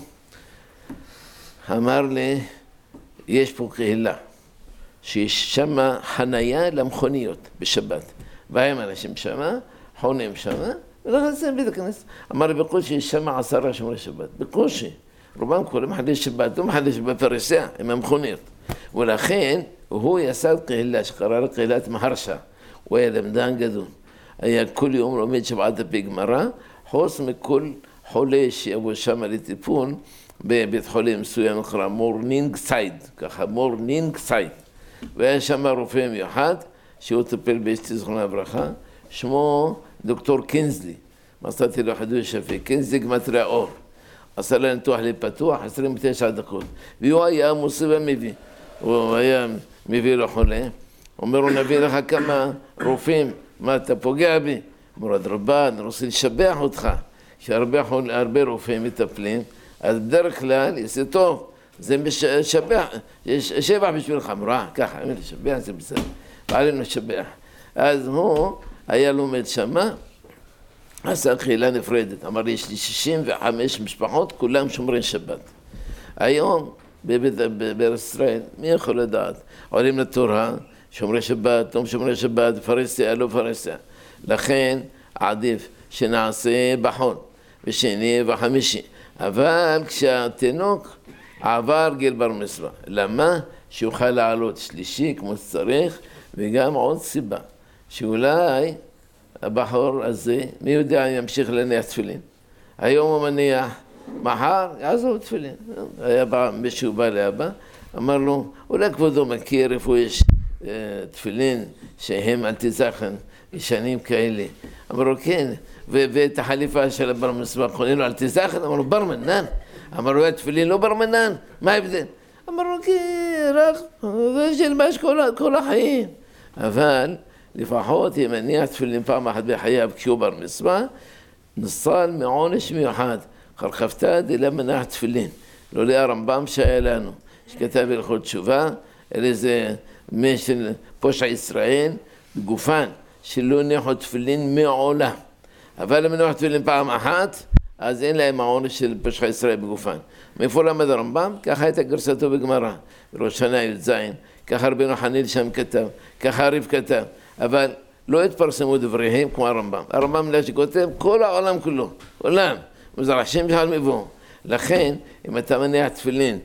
אמר לי, יש פה קהילה, שיש שם חנייה למכוניות בשבת. באים אנשים שמה, חונים שמה, ולכן בית הכנסת. אמר לי, בקושי יש שם 10 שומרי שבת. בקושי. רובם כולם מחלל שבת, לא מחלל שבת בפרסיה, עם המכוניות. ולכן הוא יסד קהילה שקרא לה קהילת מהרשה. הוא היה למדן גדול. היה כל יום לומד 7 דפי גמרא, חוץ מכל חולה שיבוא שם לטיפול, בבית חולים מסוים נקרא מורנינג סייד, ככה מורנינג סייד. והיה שם רופא מיוחד, שהוא טיפל באשתי זכרונה לברכה, שמו דוקטור קינזלי. מצאתי לו חידוש יפה, קינזלי גמטריה אור. עשה לה ניתוח לב פתוח, 29 דקות. והוא היה מוסיף ומביא. הוא היה מביא לו חולה, אומר לו, נביא לך כמה רופאים, מה אתה פוגע בי? אמר, אדרבה, אני רוצה לשבח אותך. כשהרבה רופאים מטפלים, אז בדרך כלל יעשה טוב, זה שבח בשבילך, אמרה, ככה, לשבח זה בסדר, ועלינו לשבח. אז הוא היה לומד שמה, עשה קהילה נפרדת, אמר לי, יש לי 65 משפחות, כולם שומרים שבת. היום, בארץ ישראל, מי יכול לדעת? עולים לתורה, שומרי שבת, לא שומרי שבת, פרסיה, לא פרסיה. לכן עדיף שנעשה בחול, ושני וחמישי. אבל כשהתינוק עבר גיל בר מצווה, למה? שיוכל לעלות שלישי כמו שצריך, וגם עוד סיבה, שאולי הבחור הזה, מי יודע אם ימשיך להניח תפילין. היום הוא מניח, מחר יעזוב תפילין. היה מישהו בא לאבא, אמר לו, אולי כבודו מכיר איפה יש תפילין שהם אלטזכן, ישנים כאלה. אמר לו, כן, ואת החליפה של הבר מצווה, קונה לו אלטזכן, אמר לו, בר מנן. אמר לו, תפילין לא בר מנן, מה ההבדל? אמר לו, כן, רק, ושילבש כל החיים. אבל לפחות אם מניח תפילין פעם אחת בחייו כשהוא בר מצווה, נסל מעונש מיוחד. חרחפתא דלה מנח תפילין. לא לה הרמב"ם שהיה לנו, שכתב הלכות תשובה, אלה זה משל פושע ישראל, גופן, שלא הניחו תפילין מעולם. אבל אם הניחו תפילין פעם אחת, אז אין להם העונש של פושע ישראל בגופן. מאיפה למד הרמב"ם? ככה הייתה גרסתו בגמרא, בראש שנה י"ז, ככה רבינו חניל שם כתב, ככה הריב כתב, אבל לא התפרסמו דבריהם כמו הרמב"ם. הרמב"ם לא שכותב כל העולם כולו, עולם, מזרח שם בכלל מבוא. לכן, אם אתה מניח תפילין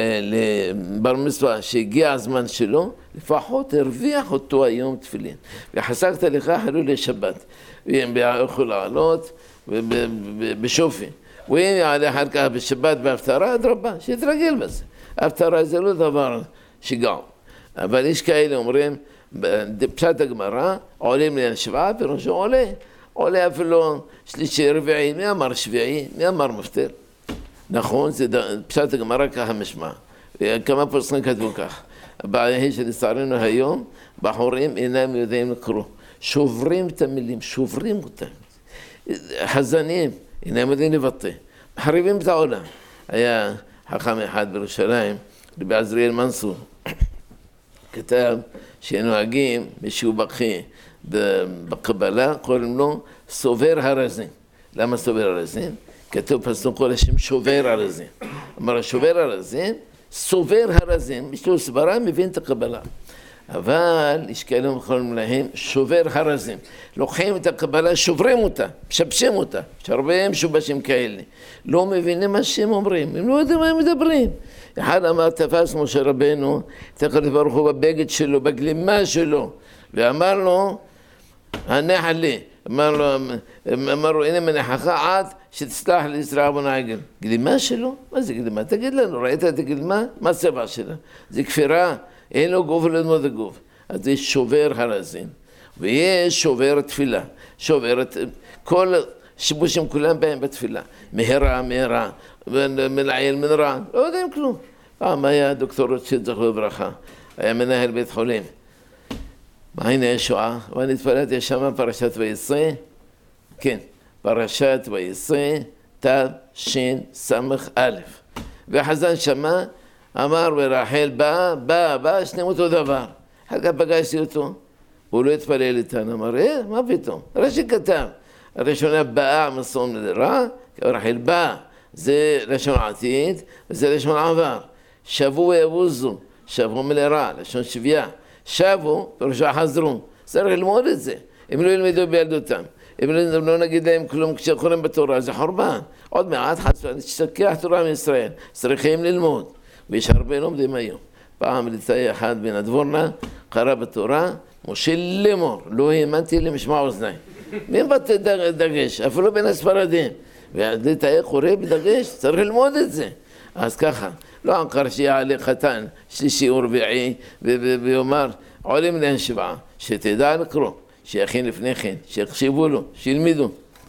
לבר מצווה שהגיע הזמן שלו, לפחות הרוויח אותו היום תפילין. וחסקת לך חילולי שבת. ואם יכול לעלות בשופי. ואם יעלה אחר כך בשבת בהפטרה, אדרבה, שיתרגל בזה. ההפטרה זה לא דבר שיגעון. אבל יש כאלה אומרים, פשט הגמרא, עולים לשבעה, פירושו עולה אפילו שלישי רביעי, מי אמר שביעי, מי אמר מפטר. נכון, זה פשט הגמרא ככה משמע. כמה פרסים כתבו כך. הבעיה היא שלצערנו היום, בחורים אינם יודעים לקרוא. שוברים את המילים, שוברים אותם. חזנים, אינם יודעים לבטא. מחריבים את העולם. היה חכם אחד בירושלים, רבי עזריאל מנסור. כתב שנוהגים משובחי בקבלה, קוראים לו סובר הרזים. למה סובר הרזים? כתוב פסוק כל השם שובר הרזים. אמר שובר הרזים, סובר הרזים, יש לו סברה, מבין את הקבלה. אבל יש כאלה יכולים להם שובר הרזים. לוקחים את הקבלה, שוברים אותה, משבשים אותה. יש הרבה משובשים כאלה. לא מבינים מה שהם אומרים, הם לא יודעים מה הם מדברים. אחד אמר, תפס משה רבנו, תקדוש ברוך הוא בבגד שלו, בגלימה שלו, ואמר לו, הנח לי. אמר לו, הנה מנחך עד שתסלח לישראל אבון העגל. גלימה שלו? מה זה גלימה? תגיד לנו, ראית את הגלימה? מה הצבע שלה? זה כפירה, אין לו גוף ולדמות הגוף. אז יש שובר הרזים, ויש שובר תפילה. שובר את כל שיבושים כולם בהם בתפילה. מהרה, מלעיל, מנרע, לא יודעים כלום. פעם היה דוקטור רוטשילד זכרו לברכה, היה מנהל בית חולים. מעייני הישועה, ואני התפללתי שם פרשת ויצא, כן, פרשת ויצא, תשס"א. והחזן שמע, אמר ורחל באה, שניהם אותו דבר. אחר כך פגשתי אותו, הוא לא התפלל איתנו, אמר, מה פתאום? רש"י כתב, הראשונה באה מסום לרע, רחל באה, זה לשון עתיד, וזה לשון עבר. שבו ויבוזו, שבו מלרע, לשון שבייה. שבו, פירושו חזרו. צריך ללמוד את זה. אם לא ילמדו בילדותם. אם לא נגיד להם כלום כשקוראים בתורה, זה חורבן. עוד מעט תשתכח תורה מישראל. צריכים ללמוד. ויש הרבה לומדים היום. פעם ליטאי אחד בן הדבורנה, קרא בתורה, משה לאמור, לא האמנתי למשמע אוזני. מי באת דגש? אפילו בין הספרדים. וליטאי קורא בדגש, צריך ללמוד את זה. אז ככה. לא אנקר שיעלה חתן, שלישי ורביעי, ויאמר, עולים להם שבעה, שתדע לקרוא, שיכין לפני כן, שיקשיבו לו, שילמידו.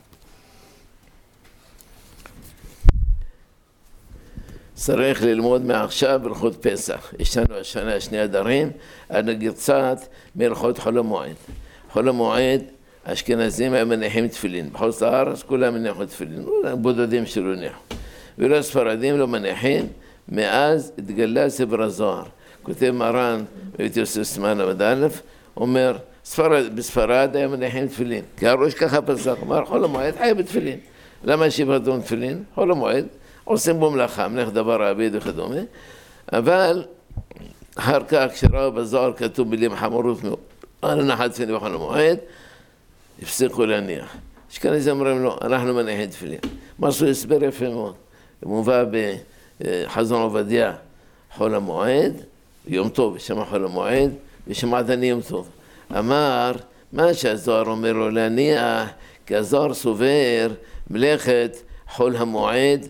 צריך ללמוד מעכשיו ברכות פסח. יש לנו השנה שני אדרים, נגיד קצת מלכות חול המועד. חול המועד, אשכנזים הם מניחים תפילין. בכל הארץ כולם מניחו תפילין, בודדים שלא ניחו. ולא ספרדים לא מניחים, מאז התגלה ספר הזוהר. כותב מרן בבית יוסף סמן עמד א', אומר, בספרד היה מניחים תפילין. כי הראש ככה פסח, אמר, חול המועד חי בתפילין. למה שיבדון תפילין? חול המועד, עושים בו מלאכה, מלאך דבר העביד וכדומה. אבל אחר כך כשראו בזוהר כתוב מילים חמורות מאוד, על הנחת תפילין בחול המועד, הפסיקו להניח. יש כאן איזה אומרים לו, אנחנו מניחים תפילין. משהו הסבר יפה מאוד. מובא בחזון עובדיה, חול המועד, יום טוב, שמע חול המועד, ושמעת אני יום טוב. אמר, מה שהזוהר אומר לו להניח, כי הזוהר סובר מלאכת חול המועד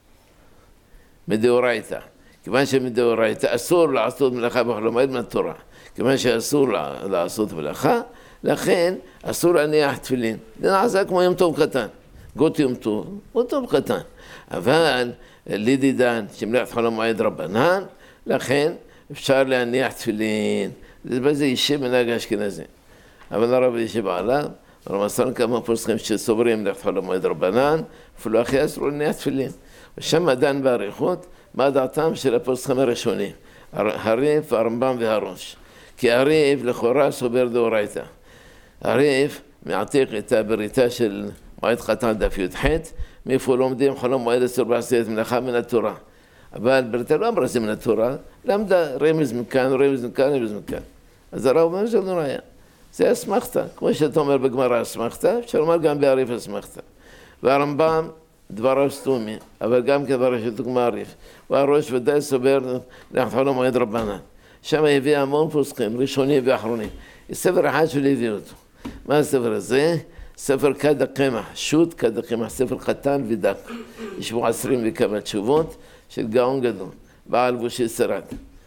מדאורייתא. כיוון שמדאורייתא אסור לעשות מלאכה בחול המועד מהתורה. כיוון שאסור לעשות מלאכה, לכן אסור להניח תפילין. זה נעשה כמו יום טוב קטן. גות יום טוב, יום טוב קטן. אבל לידי דן, שמלאכת חול המועד רבנן, לכן אפשר להניח תפילין. זה ישב מנהג האשכנזי. אבל הרב ישב עליו, הרב מסרן כמה פוסקים שסוברים מלאכת חול המועד רבנן, אפילו אחרי אסור להניח תפילין. ושם דן באריכות, מה דעתם של הפוסקים הראשונים, הריף, הרמב"ם והראש. כי הריף לכאורה סובר דאורייתא. הריף מעתיק את הבריתה של מועד חתן דף י"ח, מאיפה לומדים חול המועד אסור בעשיית מלאכה מן התורה. אבל בריתה לא אמרה זה מן התורה, למדה רמז מכאן, רמז מכאן, רמז מכאן. אז הרב אומר שזה לא היה. זה אסמכתא, כמו שאתה אומר בגמרא אסמכתא, אפשר לומר גם בהריף אסמכתא. והרמב"ם דבריו סתומי, אבל גם כדבריו של דוגמה הריף. והראש ודאי סובר מלאכת חול המועד רבנן. שם הביא המון פוסקים, ראשונים ואחרונים. ספר אחד שלא הביא אותו. מה הספר הזה? ספר כד הקמח, שו"ת כד הקמח, ספר קטן ודק. יש בו 20 וכמה תשובות של גאון גדול, בעל בושי שרד.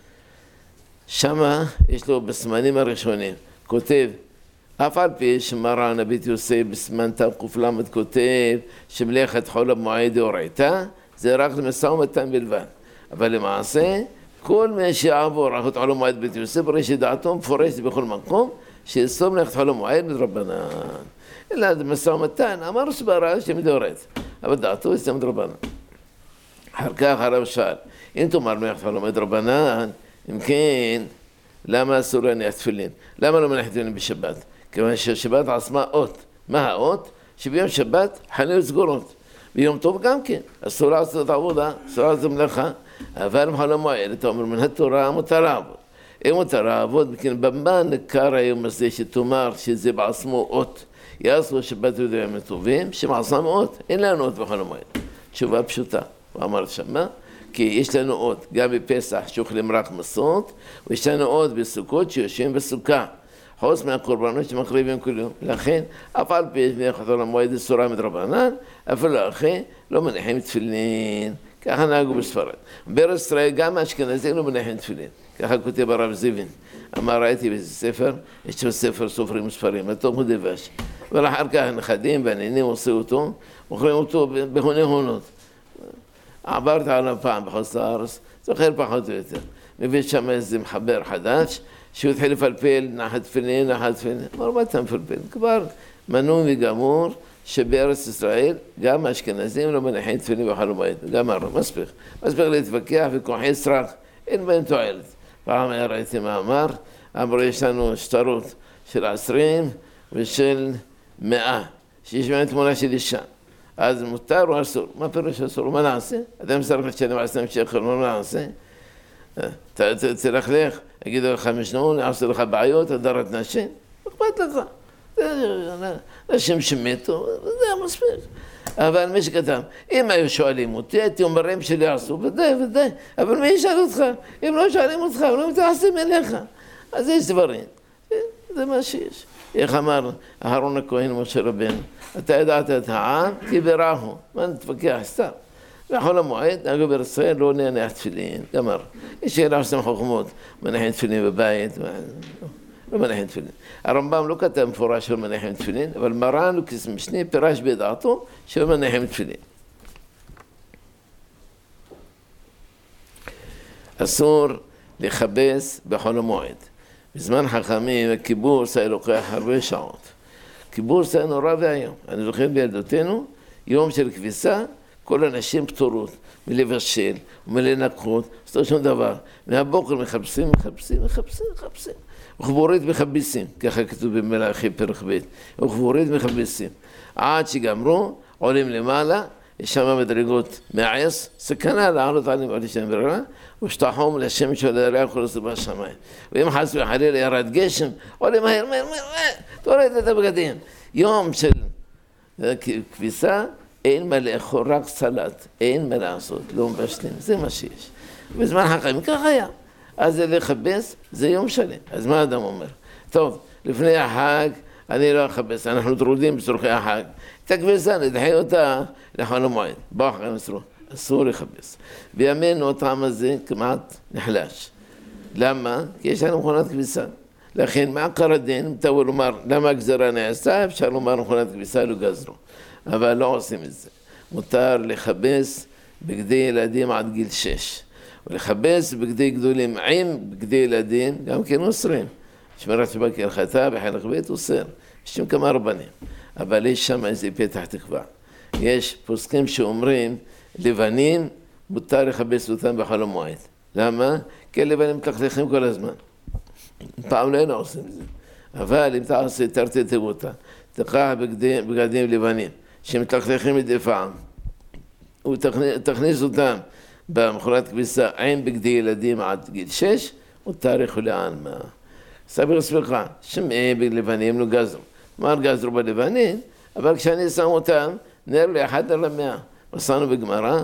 שמה יש לו בסמנים הראשונים, כותב, אף על פי שמרן הבית יוסף בסימן תק"ל כותב שמלאכת חול המועד דאורייתא, זה רק למשא ומתן בלבד. אבל למעשה, כל מי שיעבור מלאכת חול המועד בית יוסף, ראש דעתו מפורשת בכל מקום, שיסור מלאכת חול המועד מדרבנן. אלא משא ומתן, אמר סברה שמדאורייתא, אבל דעתו יסור מדרבנן. אחר כך הרב שאל, אם תאמר מלאכת חול המועד רבנן, אם כן, למה אסור להניח תפילין? למה לא מניח תפילין בשבת? כיוון שהשבת עצמה אות. מה האות? שביום שבת חנויות סגורות. ביום טוב גם כן, אסור לעשות עבודה, אסור לעשות מלאכה, אבל בחול המועד, אתה אומר, מן התורה מותר לעבוד. אם מותר לעבוד, במה ניכר היום הזה שתאמר שזה בעצמו אות? יעשו שבת וימים טובים, שמעצם אות, אין לנו אות בחול המועד. תשובה פשוטה, הוא אמר שמה? כי יש לנו אות, גם בפסח שאוכלים רק מסות, ויש לנו אות בסוכות שיושבים בסוכה. חוץ מהקורבנות שמקריבים כל יום. לכן, אף על פי יש בחול המועד אסורה מדרבנן, אפילו אחרי לא מניחים תפילין. ככה נהגו בספרד. בארץ ישראל גם האשכנזים לא מניחים תפילין. ככה כותב הרב זיבין. אמר, ראיתי באיזה ספר, יש שם ספר סופרים וספרים, התום הוא דבש. אבל אחר כך הנכדים והנינים עושים אותו, מוכרים אותו בהוני הונות. עברתי עליו פעם בחוץ לארץ, זוכר פחות או יותר. מביא שם איזה מחבר חדש, שהוא התחיל לפלפל, נחת תפילין, נחת תפילין. אמר, מה אתה מפלפל? כבר מנוי וגמור, שבארץ ישראל גם האשכנזים לא מניחים תפילין בחול המועד. גם הרב, מספיק. מספיק להתווכח וכוחי סרק, אין בהם תועלת. פעם ראיתי מאמר, אמרו, יש לנו שטרות של 20 ושל 100, שיש בהם תמונה של אישה. אז מותר או אסור? מה פירוש אסור? מה נעשה? אתם צריך לשלם 20 שקל, מה נעשה? תלכלך, יגידו לך משנון, יעשו לך בעיות, הדרת נשים, אכפת לך. נשים שמתו, זה היה מספיק. אבל מי שכתב, אם היו שואלים אותי, הייתי אומר להם שלי יעשו, ודאי, ודאי. אבל מי ישאל אותך? אם לא שואלים אותך, לא מתייחסים אליך. אז יש דברים. זה מה שיש. איך אמר אהרון הכהן משה רבנו, אתה ידעת את העם, כי בראהו. מה נתווכח? סתם. בחול המועד, נהגו בארץ ישראל, לא נניח תפילין, גמר. יש שאלה שעושים חוכמות, מניחים תפילין בבית, לא מניחים תפילין. הרמב"ם לא כתב מפורש של מניחים תפילין, אבל מרן לוקס משנה פירש בדעתו של מניחים תפילין. אסור לכבס בחול המועד. בזמן חכמים, הכיבוס היה לוקח הרבה שעות. כיבוס היה נורא והיום. אני זוכר בילדותנו, יום של כביסה, כל הנשים פטורות, מלבשל ומלנקות, עשו שום דבר. מהבוקר מחפשים. וחבורית מחבסים, ככה כתוב במלאכי פרק ב', וחבורית מחבסים. עד שגמרו, עולים למעלה, יש שם מדרגות מעש, סכנה לעלות עליהם על השם ברירה, ושתחום לשמש ולריח ולעשו בשמיים. ואם חס וחלילה ירד גשם, עולים מהר, תורד את הבגדים. יום של כביסה, אין מה לאכול, רק סלט, אין מה לעשות, לא מבשלים, זה מה שיש. בזמן חכמים, כך היה. אז זה לכבס, זה יום שלם. אז מה אדם אומר? טוב, לפני החג, אני לא אכבס, אנחנו דרודים בצורכי החג. את הכביסה, נדחה אותה לחול המועד. בואו אחרי מסרו, אסור לכבס. בימינו הטעם הזה כמעט נחלש. למה? כי יש לנו מכונת כביסה. לכן, מה עיקר הדין? מותר לומר, למה הגזרה נעשה? אפשר לומר מכונת כביסה לא גזרו. אבל לא עושים את זה. מותר לכבס בגדי ילדים עד גיל 6. ולכבס בגדי גדולים עם בגדי ילדים, גם כן אוסרים. שמירת שבת כהלכתה בחלק ב' אוסר. יש שם כמה רבנים. אבל יש שם איזה פתח תקווה. יש פוסקים שאומרים, לבנים מותר לכבס אותם בחול המועד. למה? כי לבנים מתלכלכים כל הזמן. פעם לא עושים את זה. אבל אם אתה עושה תרתי אותה, תקח בגדים לבנים, שמתלכלכים מדי פעם, ותכניס אותם במכונת כביסה עם בגדי ילדים עד גיל 6, מותר לכולי עלמא. סביר ספקה, שמעי בלבנים לא גזרו. מה גזרו בלבנים? אבל כשאני שם אותם, נר לאחד על 100. מצאנו בגמרא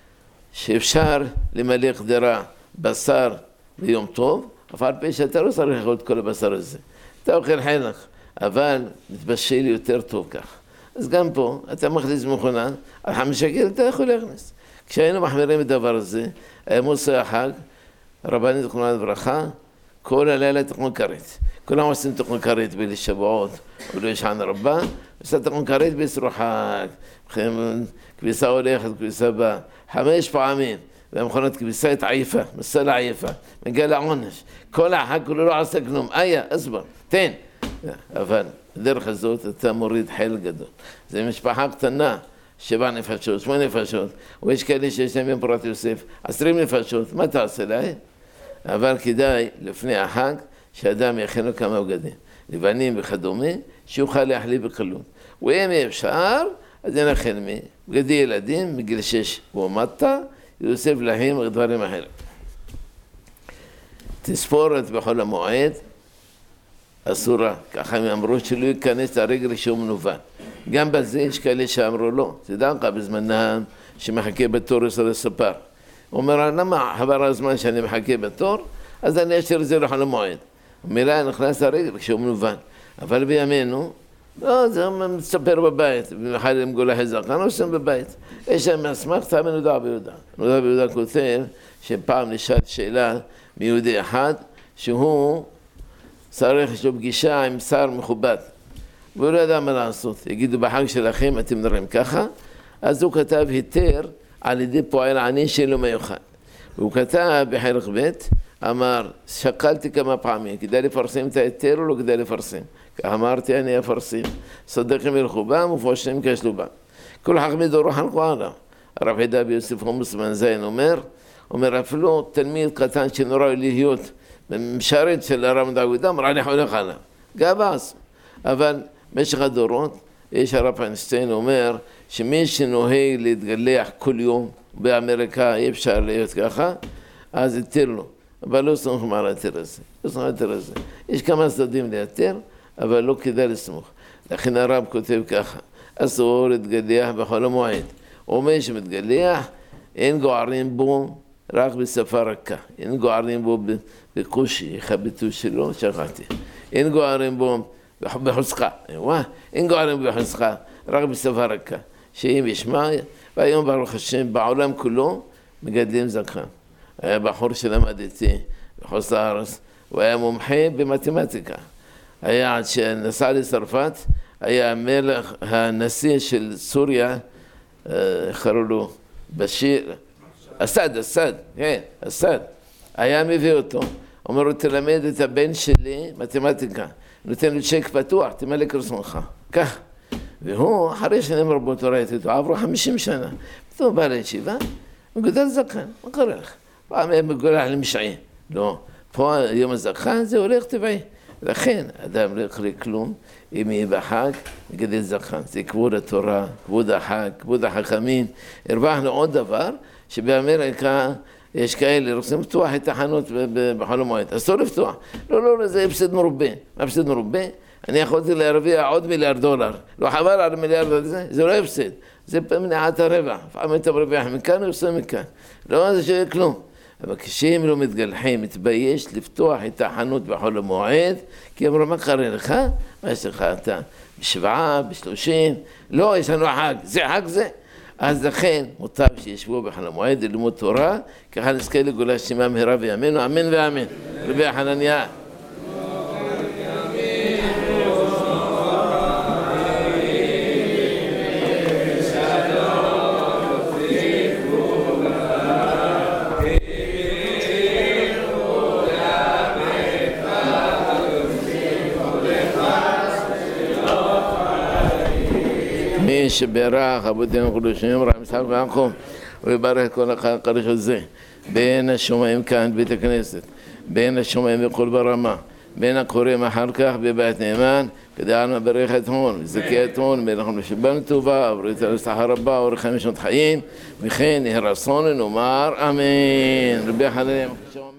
שאפשר למלא חדרה בשר ביום טוב, אבל פי שאתה לא צריך לאכול את כל הבשר הזה. אתה אוכל חלק, אבל מתבשל יותר טוב כך. אז גם פה, אתה מכניס מכונה, על 5 שקל אתה יכול להכניס. כשהיינו מחמירים את הדבר הזה, היה מוסי החג, רבנית זכרונה לברכה, כל הלילה תכנון כרת. כולם עושים תכנון כרת בשבועות, ולא יש עין רבה, עושה תכנון כרת בעשרו חג. כביסה הולכת, כביסה באה, 5 פעמים, והמכונת כביסה התעייפה, מסלה עייפה, מגיע לעונש. כל החג כולו לא עושה כלום, אסבר, תן. אבל בדרך הזאת אתה מוריד חלק גדול. זו משפחה קטנה, 7 נפשות, 8 נפשות, ויש כאלה שיש להם בן פורת יוסף, 20 נפשות, מה תעשה להם? אבל כדאי לפני החג שאדם יכין לו כמה בגדים, לבנים וכדומה, שיוכל להחליף בקלות. ואם אפשר, אז נכין בגדי ילדים מגיל 6 ומטה, יוסף להם ודברים אחרים. תספורת בחול המועד אסורה, ככה הם אמרו שלא ייכנס הרגל שהוא מנוון. גם בזה יש כאלה שאמרו לא, זה דווקא בזמנם שמחכה בתור אצל הספר. הוא אומר, למה חבר הזמן שאני מחכה בתור, אז אני אשאיר את זה לחול המועד. ומילה נכנס הרגל כשהוא מנוון. אבל בימינו, לא, זה מספר בבית, במיוחד עם גולה זקן, לא עושים בבית. יש להם אסמכתא מנודע ביהודה. נודע ביהודה כותב שפעם נשאל שאלה מיהודי אחד, שהוא צריך יש לו פגישה עם שר מכובד. והוא לא ידע מה לעשות. יגידו בחג שלכם אתם נראים ככה, אז הוא כתב היתר על ידי פועל עני שאין לו מיוחד. והוא כתב בחלק ב', אמר, שקלתי כמה פעמים, כדאי לפרסם את ההיתר או לא כדאי לפרסם? אמרתי, אני אפרסם. סדקים ילכו בם ופושעים כשלו בם. כל חכמי דורו חלקו עליו. הרב חידא ביוסף חומוס בן זין אומר, אפילו תלמיד קטן שנורא להיות משרת של הרב דוד, אמר, אני חולך עליו. גבס. אבל במשך הדורות, יש הרב פיינשטיין אומר, שמי שנוהג להתגלח כל יום באמריקה, אי אפשר להיות ככה, אז יתר לו. אבל לא סמוך על היתר הזה. לא סמוך על היתר הזה. יש כמה צדדים ליתר, אבל לא כדאי לסמוך. לכן הרב כותב ככה, אסור להתגלח בחול המועד. הוא אומר שמתגלח, אין גוערים בו רק בשפה רכה. אין גוערים בו בקושי, איך הביטוי שלו, שכחתי. אין גוערים בו בחוסכה. אין גוערים בו בחוסכה, רק בשפה רכה. שאם ישמע, והיום ברוך השם, בעולם כולו, מגדלים זקן. היה בחור שלמד איתי בחוץ לארץ, הוא היה מומחה במתמטיקה. היה עד שנסע לצרפת, היה המלך, הנשיא של סוריה, קראו לו בשיר, אסד, כן, אסד. היה מביא אותו, אומר לו, תלמד את הבן שלי מתמטיקה, נותן לו צ'ק פתוח, תמלא כרצונך, כך. והוא, אחרי שנים רבות ראיתי אותו, עברו 50 שנה. פתאום בא לישיבה, הוא גדל זקן, מה קורה לך? פעם היה מגולח למשעי. לא, פה יום הזקן זה הולך טבעי. לכן, אדם לא יקרה כלום, אם יהיה בחג, מגדל זקן. זה כבוד התורה, כבוד החג, כבוד החכמים. הרווחנו עוד דבר, שבאמריקה יש כאלה, רוצים לפתוח את החנות בחול המועד. אסור לפתוח. לא, זה הפסד מרובה. מה הפסד מרובה? אני יכולתי להרוויח עוד $1 מיליארד. לא חבל על $1 מיליארד הזה, זה לא הפסד. זה מניעת הרווח. פעם אתה מרוויח מכאן, הוא עושה מכאן. לא, זה שיהיה כלום. אבל כשהם לא מתגלחים, מתבייש לפתוח את החנות בחול המועד, כי אמרו, מה קרה לך? מה יש לך אתה? ב7, ב30? לא, יש לנו חג. זה חג זה. אז לכן, מוטב שישבו בחול המועד ללמוד תורה, ככה נזכה לגאולה שלמה מהרה וימינו, אמן ואמן. רבי חנניה. מי שברך אבותינו הקדושים אברהם יצחק ויעקב ויברך כל הקדוש הזה בין השומעים כאן בבית הכנסת, בין השומעים בכל ברמה, בין הקוראים אחר כך בבית נאמן, כדאי לברך את הון וזכי את הון מלאכנו שבנו טובה וברית על הצלחה רבה ואורך 500 חיים וכן יהי רצון ונאמר אמן. רבי חנניה